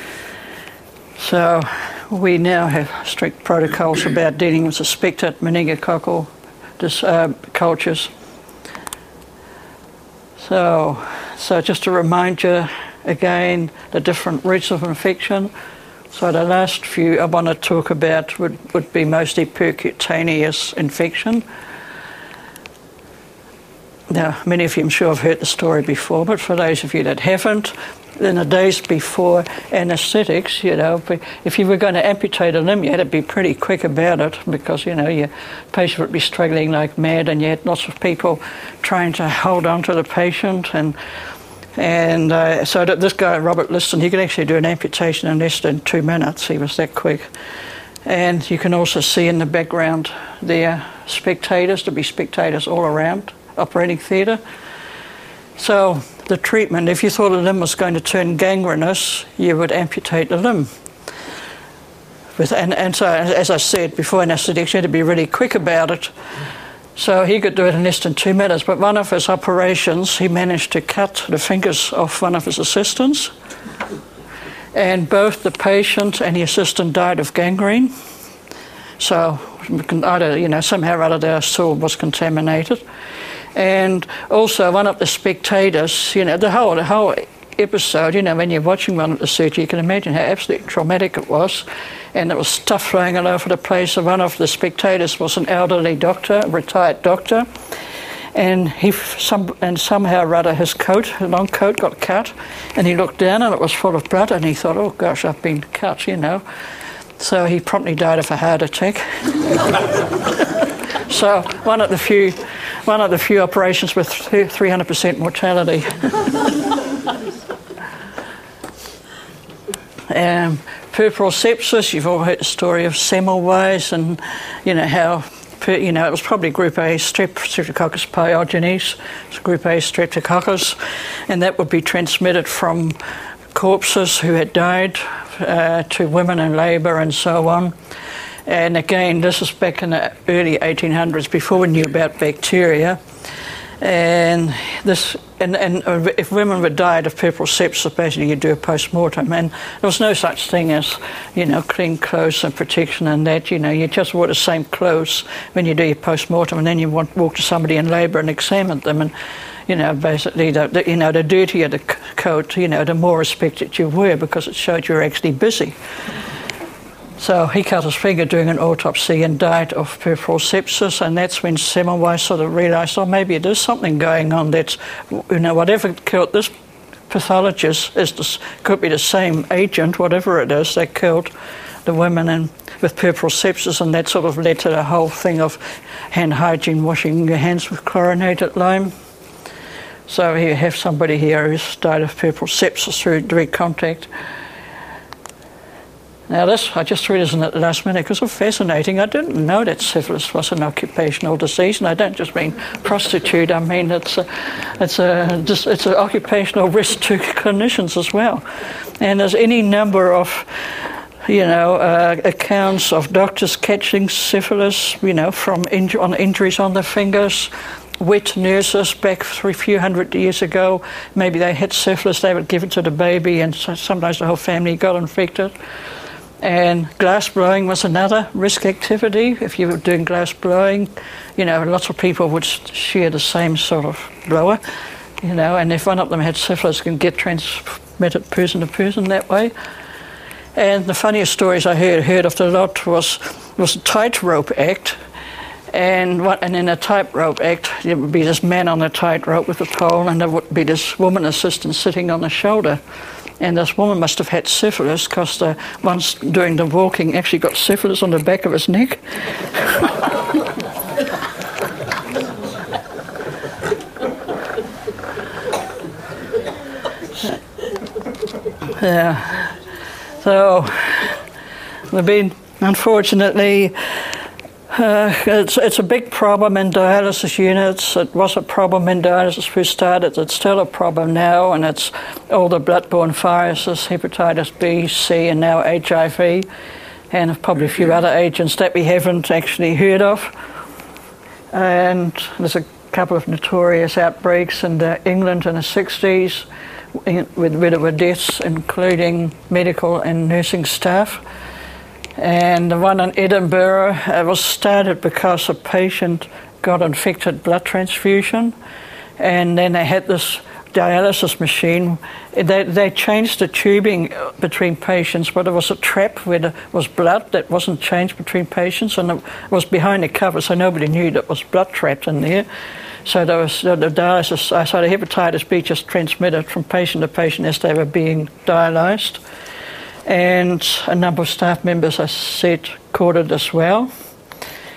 B: So we now have strict protocols about dealing with suspected meningococcal dis, uh, cultures. So, so just to remind you again, the different routes of infection. So the last few I want to talk about would, would be mostly percutaneous infection. Now, many of you I'm sure have heard the story before, but for those of you that haven't, in the days before anaesthetics, you know, if you were going to amputate a limb, you had to be pretty quick about it, because, you know, your patient would be struggling like mad, and you had lots of people trying to hold on to the patient. And And uh, so that this guy, Robert Liston, he could actually do an amputation in less than two minutes. He was that quick. And you can also see in the background there spectators, to be spectators all around, operating theatre. So the treatment, if you thought a limb was going to turn gangrenous, you would amputate the limb. With, and, and so, as I said before, anaesthetics, you had to be really quick about it. So he could do it in less than two minutes. But one of his operations, he managed to cut the fingers off one of his assistants. And both the patient and the assistant died of gangrene. So either, you know, somehow or other their soul was contaminated. And also one of the spectators, you know, the whole, the whole episode, you know, when you're watching one of the surgery, you can imagine how absolutely traumatic it was. And there was stuff flying all over the place. So one of the spectators was an elderly doctor, a retired doctor. And he, some, and somehow or other his coat, his long coat got cut. And he looked down and it was full of blood. And he thought, oh gosh, I've been cut, you know. So he promptly died of a heart attack. So one of the few, one of the few operations with three hundred percent mortality. um, Puerperal sepsis, you've all heard the story of Semmelweis and, you know, how, you know, it was probably group A strep, Streptococcus pyogenes, it's group A streptococcus, and that would be transmitted from corpses who had died uh, to women in labour and so on. And again, this is back in the early eighteen hundreds, before we knew about bacteria. And this, and, and if women were died of puerperal sepsis, basically you do a post-mortem. And there was no such thing as, you know, clean clothes and protection and that. You know, you just wore the same clothes when you do your post-mortem, and then you want, walk to somebody in labour and examine them. And, you know, basically, the, the, you know, the dirtier the coat, you know, the more respected you were, because it showed you were actually busy. So he cut his finger doing an autopsy and died of puerperal sepsis, and that's when Semmelweis sort of realised, oh, maybe there's something going on that's, you know, whatever killed this pathologist is this, could be the same agent, whatever it is, that killed the women and with puerperal sepsis, and that sort of led to the whole thing of hand hygiene, washing your hands with chlorinated lime. So you have somebody here who's died of puerperal sepsis through direct contact. Now this, I just read this in at the last minute because it's fascinating. I didn't know that syphilis was an occupational disease, and I don't just mean prostitute. I mean it's a, it's a, just, it's an occupational risk to clinicians as well. And there's any number of, you know, uh, accounts of doctors catching syphilis, you know, from inju- on injuries on the fingers. Wet nurses back a few hundred years ago, maybe they had syphilis, they would give it to the baby, and so sometimes the whole family got infected. And glass blowing was another risk activity. If you were doing glass blowing, you know, lots of people would share the same sort of blower, you know, and if one of them had syphilis, it can get transmitted person to person that way. And the funniest stories I heard, heard of a lot was, was the tightrope act. And what, and in a tightrope act, there would be this man on a tightrope with a pole, and there would be this woman assistant sitting on the shoulder. And this woman must have had syphilis because the ones doing the walking actually got syphilis on the back of his neck. Yeah. So, there've been, unfortunately, Uh, it's, it's a big problem in dialysis units. It was a problem in dialysis first started. It's still a problem now, and it's all the bloodborne viruses, hepatitis B, C, and now H I V, and probably a few other agents that we haven't actually heard of. And there's a couple of notorious outbreaks in the England in the sixties with, where there were deaths, including medical and nursing staff. And the one in Edinburgh uh, was started because a patient got infected blood transfusion, and then they had this dialysis machine. They, they changed the tubing between patients, but there was a trap where there was blood that wasn't changed between patients, and it was behind the cover, so nobody knew there was blood trapped in there. So there was the dialysis, uh, so the hepatitis B just transmitted from patient to patient as they were being dialysed. And a number of staff members, I said, caught it as well.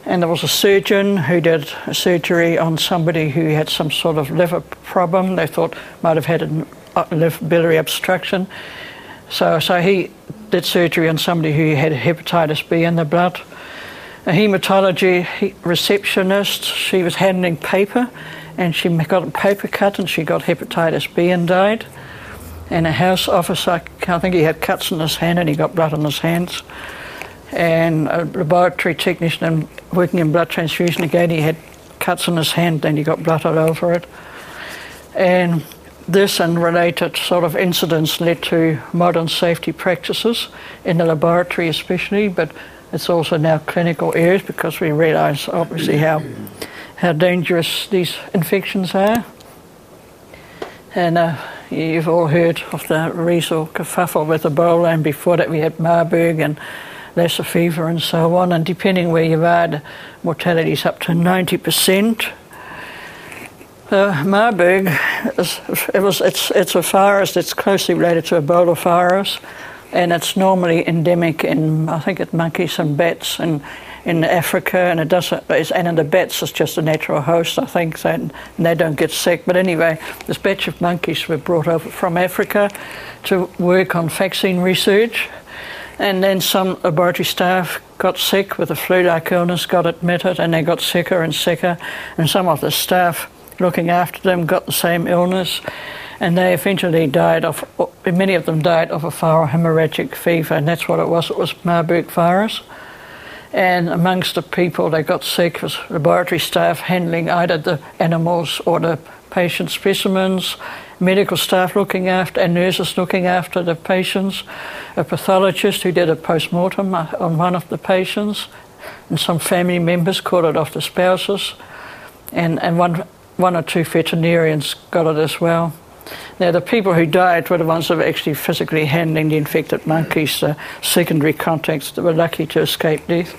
B: And there was a surgeon who did a surgery on somebody who had some sort of liver problem. They thought might have had a liver biliary obstruction. So, so he did surgery on somebody who had hepatitis B in the blood. A haematology receptionist, she was handling paper, and she got a paper cut and she got hepatitis B and died. And a house officer, I think he had cuts in his hand and he got blood on his hands. And a laboratory technician working in blood transfusion, again, he had cuts in his hand and he got blood all over it. And this and related sort of incidents led to modern safety practices in the laboratory especially, but it's also now clinical areas because we realise obviously how how dangerous these infections are. And uh, you've all heard of the recent kerfuffle with Ebola, and before that we had Marburg and Lassa fever and so on, and depending where you are, the mortality is up to ninety percent. Uh, Marburg, is, it was, it's, it's a virus that's closely related to Ebola virus, and it's normally endemic in, I think, it monkeys and bats and in Africa, and it doesn't, and in the bats it's just a natural host, I think, so, and they don't get sick. But anyway, this batch of monkeys were brought over from Africa to work on vaccine research, and then some laboratory staff got sick with a flu-like illness, got admitted, and they got sicker and sicker, and some of the staff looking after them got the same illness, and they eventually died of, many of them died of a viral hemorrhagic fever, and that's what it was, it was Marburg virus. And amongst the people that got sick was laboratory staff handling either the animals or the patient specimens, medical staff looking after, and nurses looking after the patients, a pathologist who did a post-mortem on one of the patients, and some family members caught it off the spouses, and, and one, one or two veterinarians got it as well. Now, the people who died were the ones that were actually physically handling the infected monkeys, the secondary contacts that were lucky to escape death.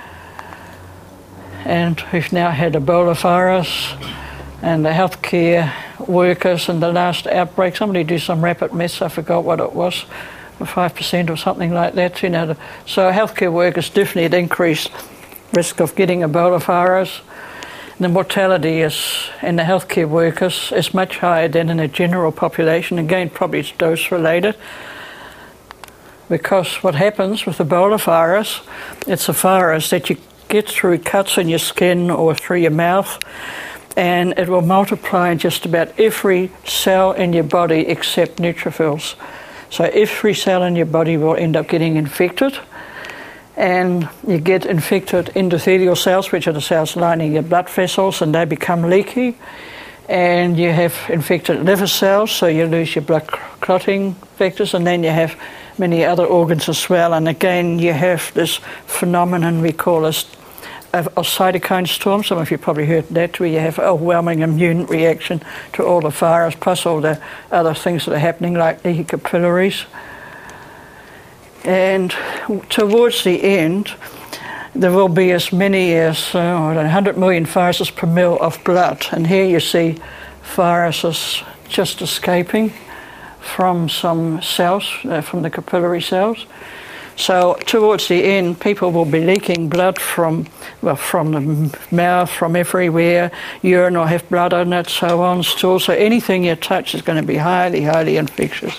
B: And we've now had Ebola virus, and the healthcare workers in the last outbreak, somebody do some rapid maths, I forgot what it was, five percent or something like that. You know, so healthcare workers definitely had increased risk of getting Ebola virus. The mortality is in the healthcare workers is much higher than in the general population. Again, probably it's dose related. Because what happens with Ebola virus, it's a virus that you get through cuts in your skin or through your mouth, and it will multiply in just about every cell in your body except neutrophils. So every cell in your body will end up getting infected. And you get infected endothelial cells, which are the cells lining your blood vessels, and they become leaky. And you have infected liver cells, so you lose your blood clotting factors, and then you have many other organs as well. And again, you have this phenomenon we call a, a cytokine storm. Some of you probably heard that, where you have overwhelming immune reaction to all the virus, plus all the other things that are happening, like leaky capillaries. And towards the end, there will be as many as uh, one hundred million viruses per mil of blood. And here you see viruses just escaping from some cells, uh, from the capillary cells. So towards the end, people will be leaking blood from, well, from the mouth, from everywhere. Urine will have blood on it, so on, stool. So anything you touch is going to be highly, highly infectious.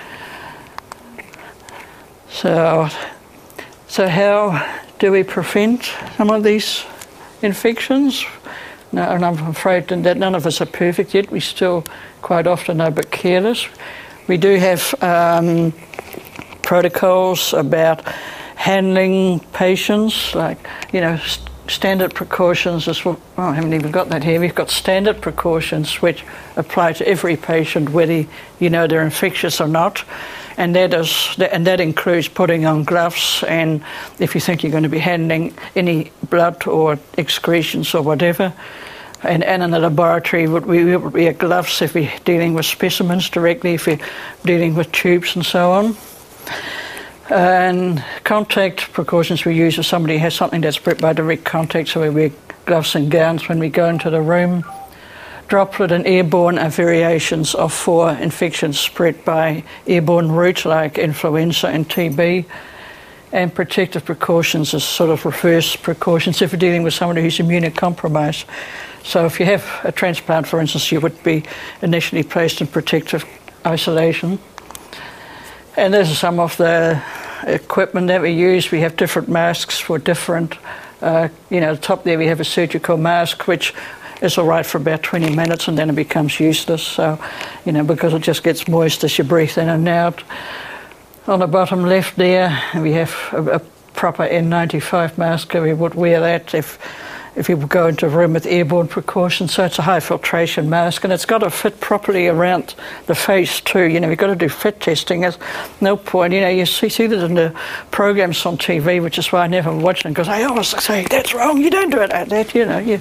B: So, so how do we prevent some of these infections? No, and I'm afraid that none of us are perfect yet. We still quite often are a bit careless. We do have um, protocols about handling patients, like, you know, st- standard precautions. As well. Oh, I haven't even got that here. We've got standard precautions which apply to every patient, whether you know they're infectious or not. And that is, and that includes putting on gloves, and if you think you're going to be handling any blood or excretions or whatever. And, and in the laboratory, we would wear gloves if we're dealing with specimens directly, if we're dealing with tubes and so on. And contact precautions we use if somebody has something that's spread by direct contact, so we wear gloves and gowns when we go into the room. Droplet and airborne are variations of four infections spread by airborne routes like influenza and T B. And protective precautions is sort of reverse precautions if you're dealing with somebody who's immunocompromised. So if you have a transplant, for instance, you would be initially placed in protective isolation. And this is some of the equipment that we use. We have different masks for different, uh, you know, at the top there we have a surgical mask, which is all right for about twenty minutes and then it becomes useless. So, you know, because it just gets moist as you breathe in and out. On the bottom left there, we have a, a proper N ninety-five mask. We would wear that if if you go into a room with airborne precautions. So it's a high filtration mask, and it's got to fit properly around the face too. You know, you've got to do fit testing. There's no point, you know, you see, see that in the programs on T V, which is why I never watch them, because I always say, that's wrong, you don't do it like that, you know. You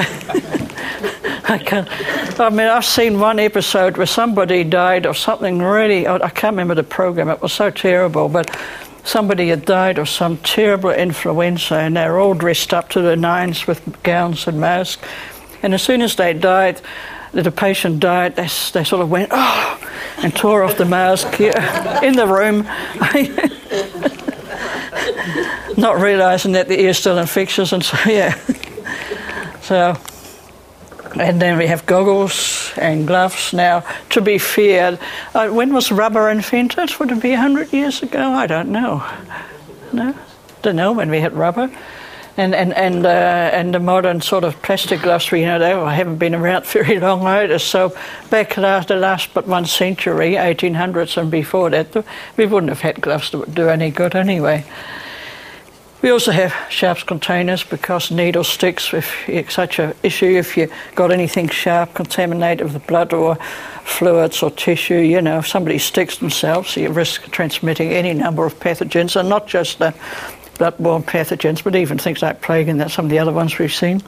B: I can't. I mean, I've seen one episode where somebody died of something really, I can't remember the program, it was so terrible, but somebody had died of some terrible influenza and they were all dressed up to the nines with gowns and masks. And as soon as they died, the patient died, they, they sort of went, oh, and tore off the mask yeah, in the room. Not realising that the ear's still infectious, and so, yeah. So, and then we have goggles and gloves. Now, to be fair, uh, when was rubber invented? Would it be one hundred years ago? I don't know. No? Don't know when we had rubber. And and and, uh, and the modern sort of plastic gloves, you know, they haven't been around very long either. So back to the last but one century, eighteen hundreds and before that, we wouldn't have had gloves that would do any good anyway. We also have sharps containers because needle sticks. If it's such an issue, if you got anything sharp contaminated with blood or fluids or tissue, you know, if somebody sticks themselves, you risk transmitting any number of pathogens, and not just the blood-borne pathogens, but even things like plague and that, some of the other ones we've seen.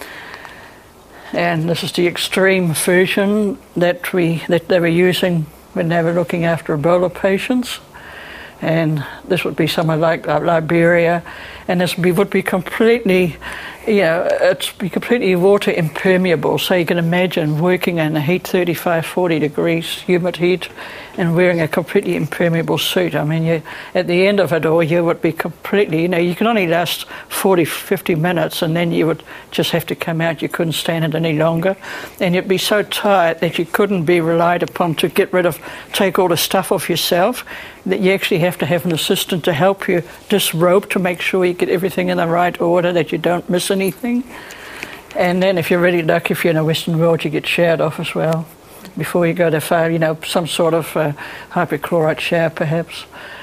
B: And this is the extreme version that we that they were using when they were looking after Ebola patients. And this would be somewhere like uh, Liberia, and this be, would be completely, you know, it's be completely water impermeable. So you can imagine working in the heat, thirty-five, forty degrees, humid heat, and wearing a completely impermeable suit. I mean, you, at the end of it all, you would be completely, you know, you can only last forty, fifty minutes, and then you would just have to come out. You couldn't stand it any longer, and you'd be so tired that you couldn't be relied upon to get rid of, take all the stuff off yourself, that you actually have to have an assistant to help you disrobe to make sure you get everything in the right order, that you don't miss anything. And then if you're really lucky, if you're in the Western world, you get showered off as well before you go to fire, you know, some sort of uh, hypochlorite shower perhaps.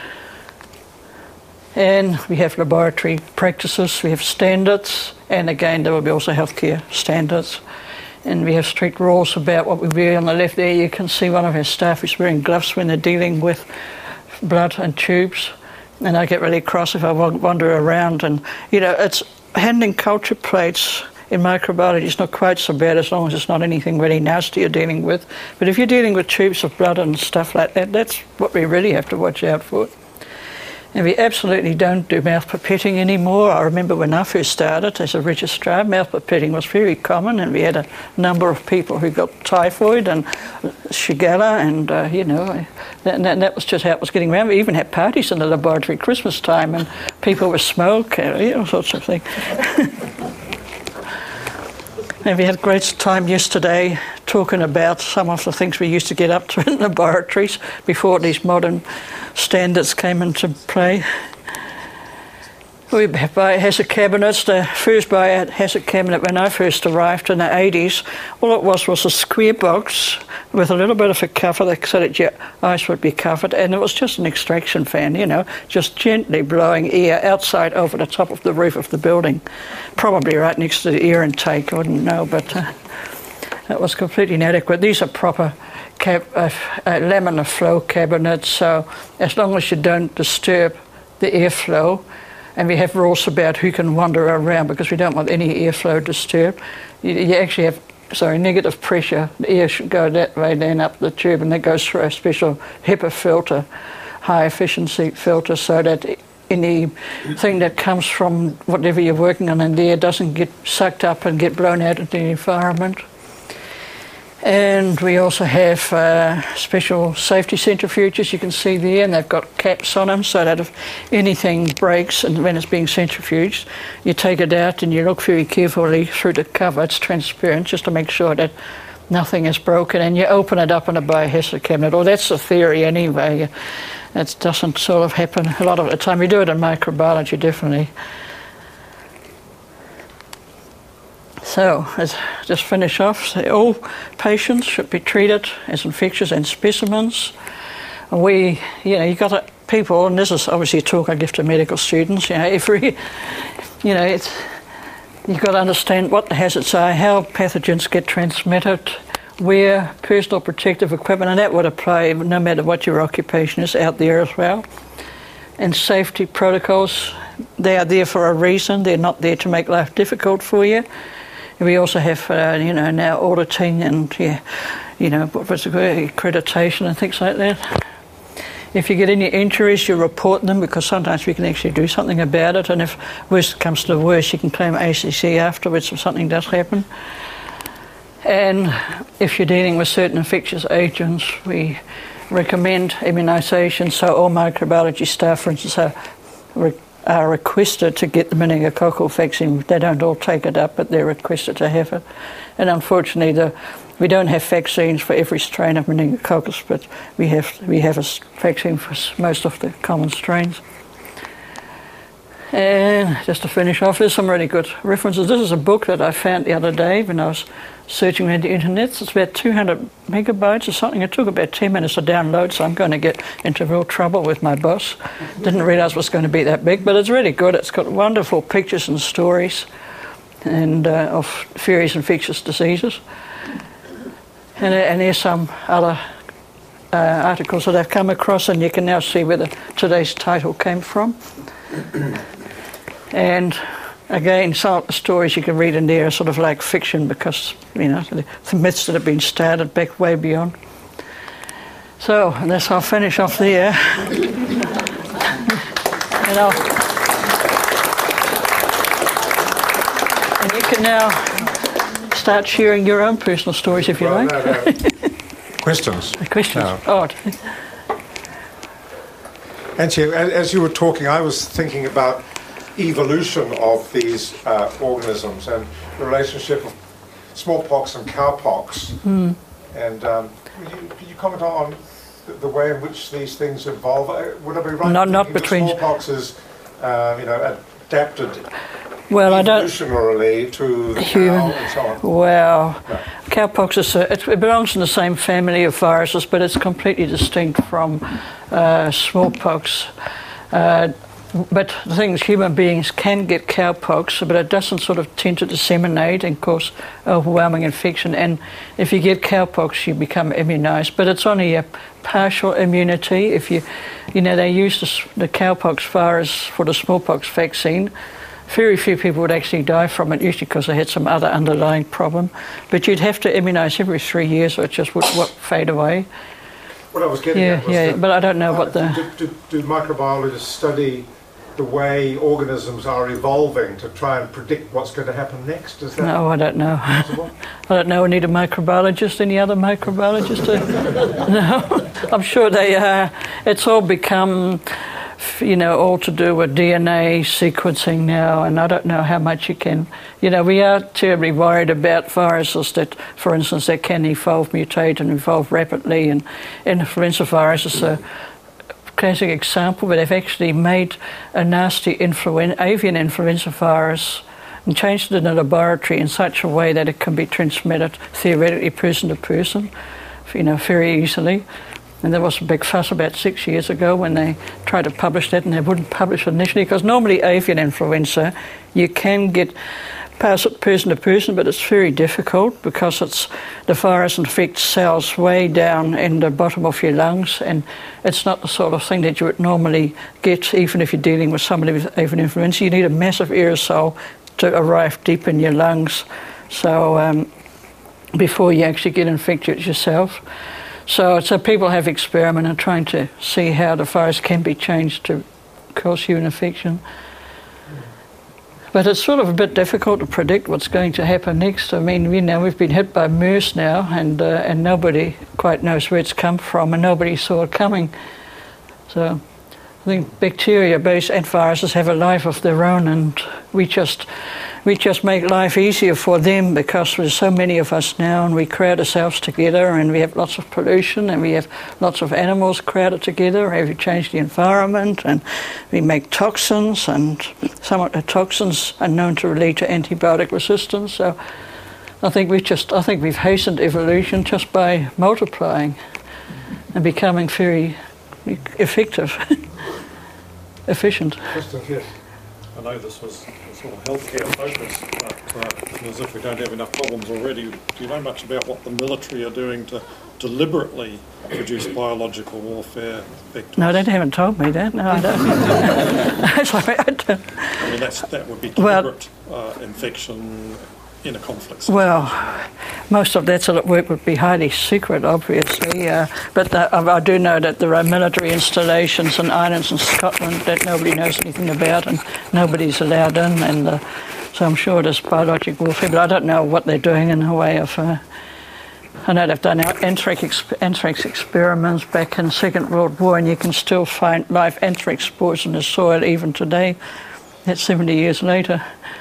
B: And we have laboratory practices, we have standards, and again there will be also healthcare standards. And we have strict rules about what we wear. On the left there you can see one of our staff is wearing gloves when they're dealing with blood and tubes, and I get really cross if I wander around. And you know, it's handling culture plates in microbiology is not quite so bad as long as it's not anything really nasty you're dealing with. But if you're dealing with tubes of blood and stuff like that, that's what we really have to watch out for. And we absolutely don't do mouth pipetting anymore. I remember when I first started as a registrar, mouth pipetting was very common, and we had a number of people who got typhoid and Shigella, and uh, you know, that, that, that was just how it was getting around. We even had parties in the laboratory Christmas time, and people were smoking, you know, all sorts of things. And we had a great time yesterday talking about some of the things we used to get up to in laboratories before these modern standards came into play. We have biohazard cabinets. The first biohazard cabinet when I first arrived in the eighties, all it was was a square box with a little bit of a cover so that your eyes would be covered, and it was just an extraction fan, you know, just gently blowing air outside over the top of the roof of the building, probably right next to the air intake, I wouldn't know, but uh, it was completely inadequate. These are proper cab uh, uh, laminar flow cabinets, so as long as you don't disturb the airflow, and we have rules about who can wander around because we don't want any airflow disturbed. You, you actually have, sorry, negative pressure. The air should go that way, then up the tube, and that goes through a special HEPA filter, high efficiency filter, so that anything that comes from whatever you're working on in there doesn't get sucked up and get blown out into the environment. And we also have uh, special safety centrifuges you can see there, and they've got caps on them so that if anything breaks and when it's being centrifuged, you take it out and you look very carefully through the cover. It's transparent just to make sure that nothing is broken, and you open it up in a biohazard cabinet, or that's the theory anyway. It doesn't sort of happen a lot of the time. We do it in microbiology, definitely. So, let's just finish off. So all patients should be treated as infectious and specimens. And we, you know, you've got to, people, and this is obviously a talk I give to medical students, you know, every, you know, it's, you've got to understand what the hazards are, how pathogens get transmitted, wear personal protective equipment, and that would apply no matter what your occupation is out there as well. And safety protocols, they are there for a reason. They're not there to make life difficult for you. We also have, uh, you know, now auditing and, yeah, you know, what's it called, accreditation and things like that. If you get any injuries, you report them, because sometimes we can actually do something about it. And if worst comes to worst, you can claim A C C afterwards if something does happen. And if you're dealing with certain infectious agents, we recommend immunisation. So all microbiology staff, for instance, are re are requested to get the meningococcal vaccine. They don't all take it up, but they're requested to have it. And unfortunately, the, we don't have vaccines for every strain of meningococcus, but we have we have a vaccine for most of the common strains. And just to finish off, there's some really good references. This is a book that I found the other day when I was searching around the internet. It's about two hundred megabytes or something. It took about ten minutes to download, so I'm going to get into real trouble with my boss. Didn't realise it was going to be that big, but it's really good. It's got wonderful pictures and stories and uh, of various infectious diseases. And, and there's some other uh, articles that I've come across, and you can now see where the, today's title came from. And again, some of the stories you can read in there are sort of like fiction, because, you know, the, the myths that have been started back way beyond. So, and that's, I'll finish off there. and, I'll, and you can now start sharing your own personal stories if you well, like. No, no.
A: Questions?
B: Questions?
A: No.
B: Oh.
A: Antje, as you were talking, I was thinking about evolution of these uh, organisms and the relationship of smallpox and cowpox. Mm. And um, could, you, could you comment on the, the way in which these things evolve? Would I be right?
B: Not, not between
A: smallpox is, uh, you know, adapted
B: well,
A: evolutionarily to the
B: human,
A: cow and so on.
B: Well,
A: no.
B: Cowpox is a, it, it belongs in the same family of viruses, but it's completely distinct from uh, smallpox. Uh, But the thing is, human beings can get cowpox, but it doesn't sort of tend to disseminate and cause overwhelming infection. And if you get cowpox, you become immunised. But it's only a partial immunity. If you, you know, they use the, the cowpox virus for the smallpox vaccine. Very few people would actually die from it, usually because they had some other underlying problem. But you'd have to immunise every three years, or it just would, would fade away.
A: What I was getting
B: yeah,
A: at was
B: yeah,
A: that,
B: but I don't know
A: uh,
B: what the...
A: Do, do, do microbiologists study the way organisms are evolving to try and predict what's going to happen next? Is that
B: no, I don't know.
A: possible?
B: I don't know. We need a microbiologist. Any other microbiologist? To... no, I'm sure they are. It's all become, you know, all to do with D N A sequencing now, and I don't know how much you can. You know, we are terribly worried about viruses that, for instance, that can evolve, mutate, and evolve rapidly, and influenza viruses are classic example, but they've actually made a nasty influen avian influenza virus and changed it in a laboratory in such a way that it can be transmitted theoretically person to person, you know, very easily. And there was a big fuss about six years ago when they tried to publish that, and they wouldn't publish it initially, because normally avian influenza, you can get pass it person to person, but it's very difficult because it's the virus infects cells way down in the bottom of your lungs, and it's not the sort of thing that you would normally get even if you're dealing with somebody with avian influenza. You need a massive aerosol to arrive deep in your lungs, so um, before you actually get infected yourself. So, so people have experimented trying to see how the virus can be changed to cause you an infection. But it's sort of a bit difficult to predict what's going to happen next. I mean, you know, we've been hit by MERS now, and uh, and nobody quite knows where it's come from, and nobody saw it coming. So I think bacteria-based and viruses have a life of their own, and we just we just make life easier for them because there's so many of us now, and we crowd ourselves together, and we have lots of pollution, and we have lots of animals crowded together. And we change the environment, and we make toxins, and some of the toxins are known to lead to antibiotic resistance. So I think we just I think we've hastened evolution just by multiplying and becoming very effective. Efficient.
C: Yes. I know this was sort of healthcare focused, but uh, as if we don't have enough problems already, do you know much about what the military are doing to deliberately produce biological warfare vectors?
B: No, they haven't told me that. No, I don't. Sorry, I don't.
C: I mean, that's, that would be deliberate well, uh, infection in a conflict.
B: Well, most of that sort of work would be highly secret, obviously, uh, but the, I do know that there are military installations in islands in Scotland that nobody knows anything about and nobody's allowed in, and uh, so I'm sure there's biological warfare, but I don't know what they're doing in the way of... Uh, I know they've done anthrax, anthrax experiments back in the Second World War, and you can still find live anthrax spores in the soil even today. That's seventy years later.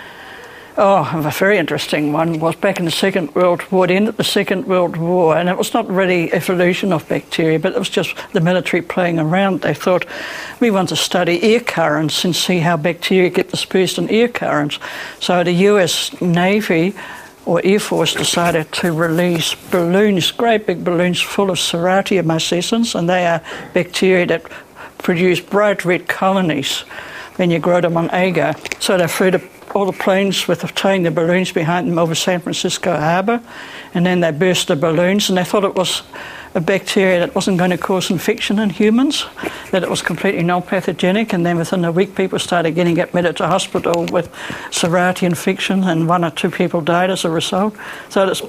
B: Oh, a very interesting one was back in the Second World War, the end of the Second World War, and it was not really evolution of bacteria, but it was just the military playing around. They thought, we want to study air currents and see how bacteria get dispersed in air currents. So the U S Navy or Air Force decided to release balloons, great big balloons full of Serratia marcescens, and they are bacteria that produce bright red colonies when you grow them on agar. So they flew the all the planes with towing the balloons behind them over San Francisco Harbour, and then they burst the balloons, and they thought it was a bacteria that wasn't going to cause infection in humans, that it was completely non-pathogenic, and then within a week people started getting admitted to hospital with Serratia infection, and one or two people died as a result. So that's...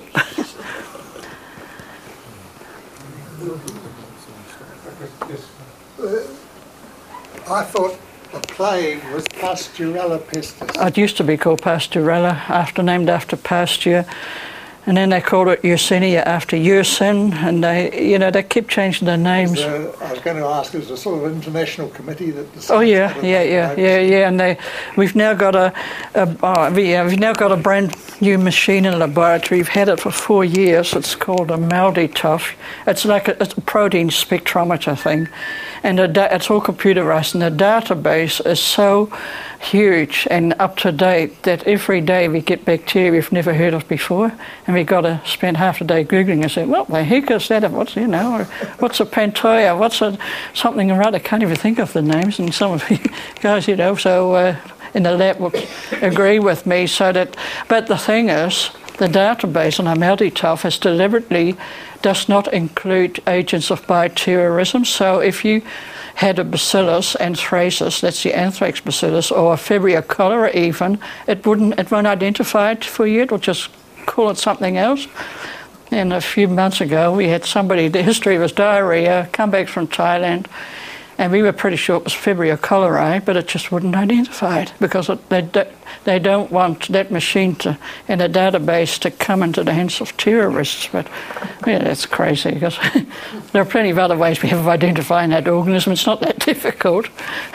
D: I thought the plague was Pasteurella pestis.
B: It used to be called Pasteurella, after named after Pasteur, and then they called it Yersinia after Yersin, and they, you know, they kept changing their names.
D: A, I was going to ask, is there a sort of international committee that decides?
B: Oh yeah, yeah, yeah, yeah, yeah, and they, we've now got a, a oh, yeah, we've now got a brand new machine in the laboratory. We've had it for four years. It's called a MALDI-TOF. It's like a, it's a protein spectrometer thing, and a, it's all computerized, and the database is so huge and up to date that every day we get bacteria we've never heard of before, and we've got to spend half a day googling and say, what the heck is that? What's, you know, or what's a Pantoia? What's a something or other? I can't even think of the names, and some of you guys, you know, so uh, in the lab will agree with me. So that, but the thing is, the database on MALDI-TOF has deliberately does not include agents of bioterrorism. So if you had a Bacillus anthracis, that's the anthrax bacillus, or a Febrio cholera even, it wouldn't, it won't identify it for you. It'll just call it something else. And a few months ago, we had somebody, the history was diarrhea, come back from Thailand, and we were pretty sure it was Febrio cholerae, but it just wouldn't identify it because it, they, they don't want that machine to, in a database to come into the hands of terrorists. But yeah, that's crazy because there are plenty of other ways we have of identifying that organism. It's not that difficult.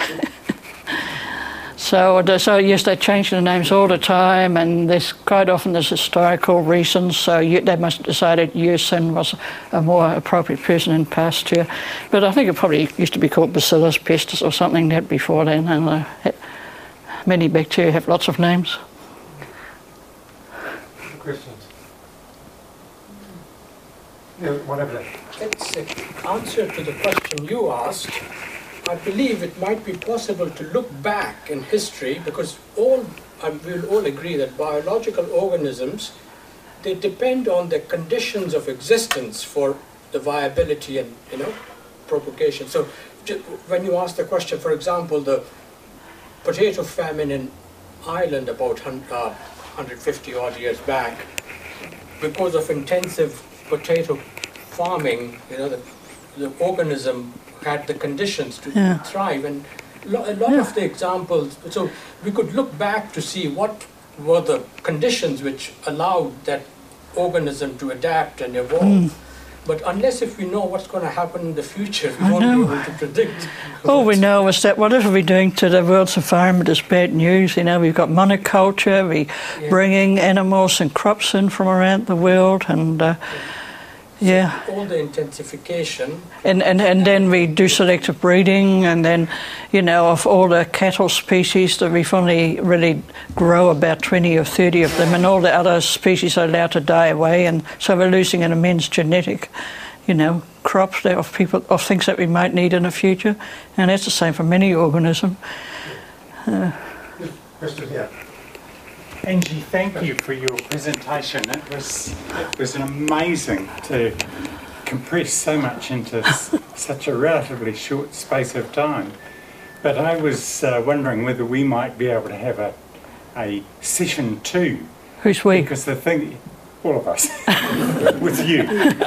B: So, so yes, they change the names all the time, and there's quite often there's historical reasons. So you, they must have decided Yersin was a more appropriate person in Pasteur. But I think it probably used to be called Bacillus pestis or something like that before then. And uh, many bacteria have lots of names.
A: Questions? Yeah, whatever.
E: It's an answer to the question you asked. I believe it might be possible to look back in history, because all um, we'll all agree that biological organisms, they depend on the conditions of existence for the viability and, you know, propagation. So when you ask the question, for example, the potato famine in Ireland about one hundred fifty odd years back, because of intensive potato farming, you know, the, the organism had the conditions to yeah. thrive, and lo- a lot
B: Yeah.
E: of the examples, so we could look back to see what were the conditions which allowed that organism to adapt and evolve.
B: Mm.
E: But unless if we know what's going to happen in the future, we
B: I
E: won't
B: know.
E: be able to predict.
B: All we know is that whatever we're doing to the world's environment is bad news. You know, we've got monoculture, we
E: Yeah.
B: bringing animals and crops in from around the world, and uh, yeah,
E: All the intensification,
B: and, and and then we do selective breeding, and then, you know, of all the cattle species that we've only really grow about twenty or thirty of them, and all the other species are allowed to die away, and so we're losing an immense genetic, you know, crops there of people of things that we might need in the future, and that's the same for many organisms.
A: Mister Yeah.
F: Angie, thank you for your presentation. It was it was amazing to compress so much into s- such a relatively short space of time. But I was uh, wondering whether we might be able to have a a session two,
B: Who's we?
F: because the thing, all of us, with you.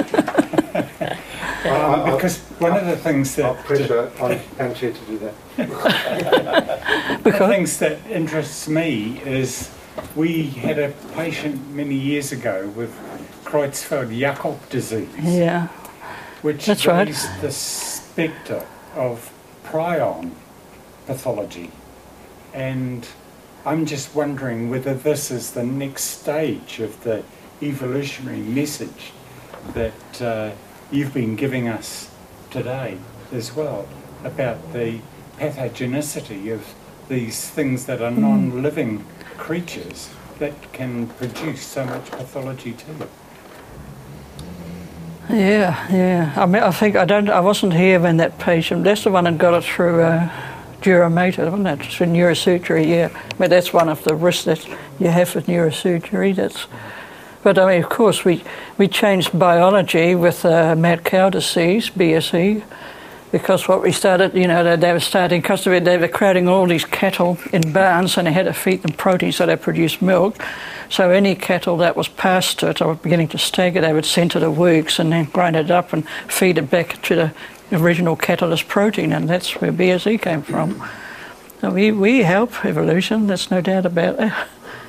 F: Um, because one of the things
A: I'll
F: that
A: pressure on Angie to do that.
F: One of the
B: Because
F: things that interests me is we had a patient many years ago with Creutzfeldt-Jakob disease,
B: yeah,
F: which
B: That's right.
F: raised the spectre of prion pathology. And I'm just wondering whether this is the next stage of the evolutionary message that uh, you've been giving us today as well, about the pathogenicity of these things that are non-living creatures that can produce so much pathology too.
B: yeah, yeah. I mean, I think I don't. I wasn't here when that patient. That's the one that got it through uh, Duramater, wasn't it? Through neurosurgery. Yeah, but that's one of the risks that you have with neurosurgery. That's. But I mean, of course, we we changed biology with uh, mad cow disease, B S E. Because what we started, you know, they, they were starting, because they were crowding all these cattle in barns, and they had to feed them protein so they produced milk. So any cattle that was pastured or beginning to stagger, they would send to the works and then grind it up and feed it back to the original cattle as protein, and that's where B S E came from. So we, we help evolution, there's no doubt about that.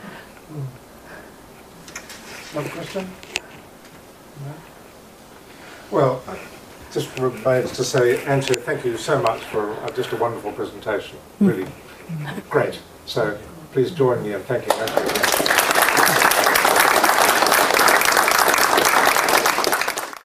A: One question? No? Well, I- just remains to say, Angie, thank you so much for uh, just a wonderful presentation. Really great. So please join me in thanking Angie.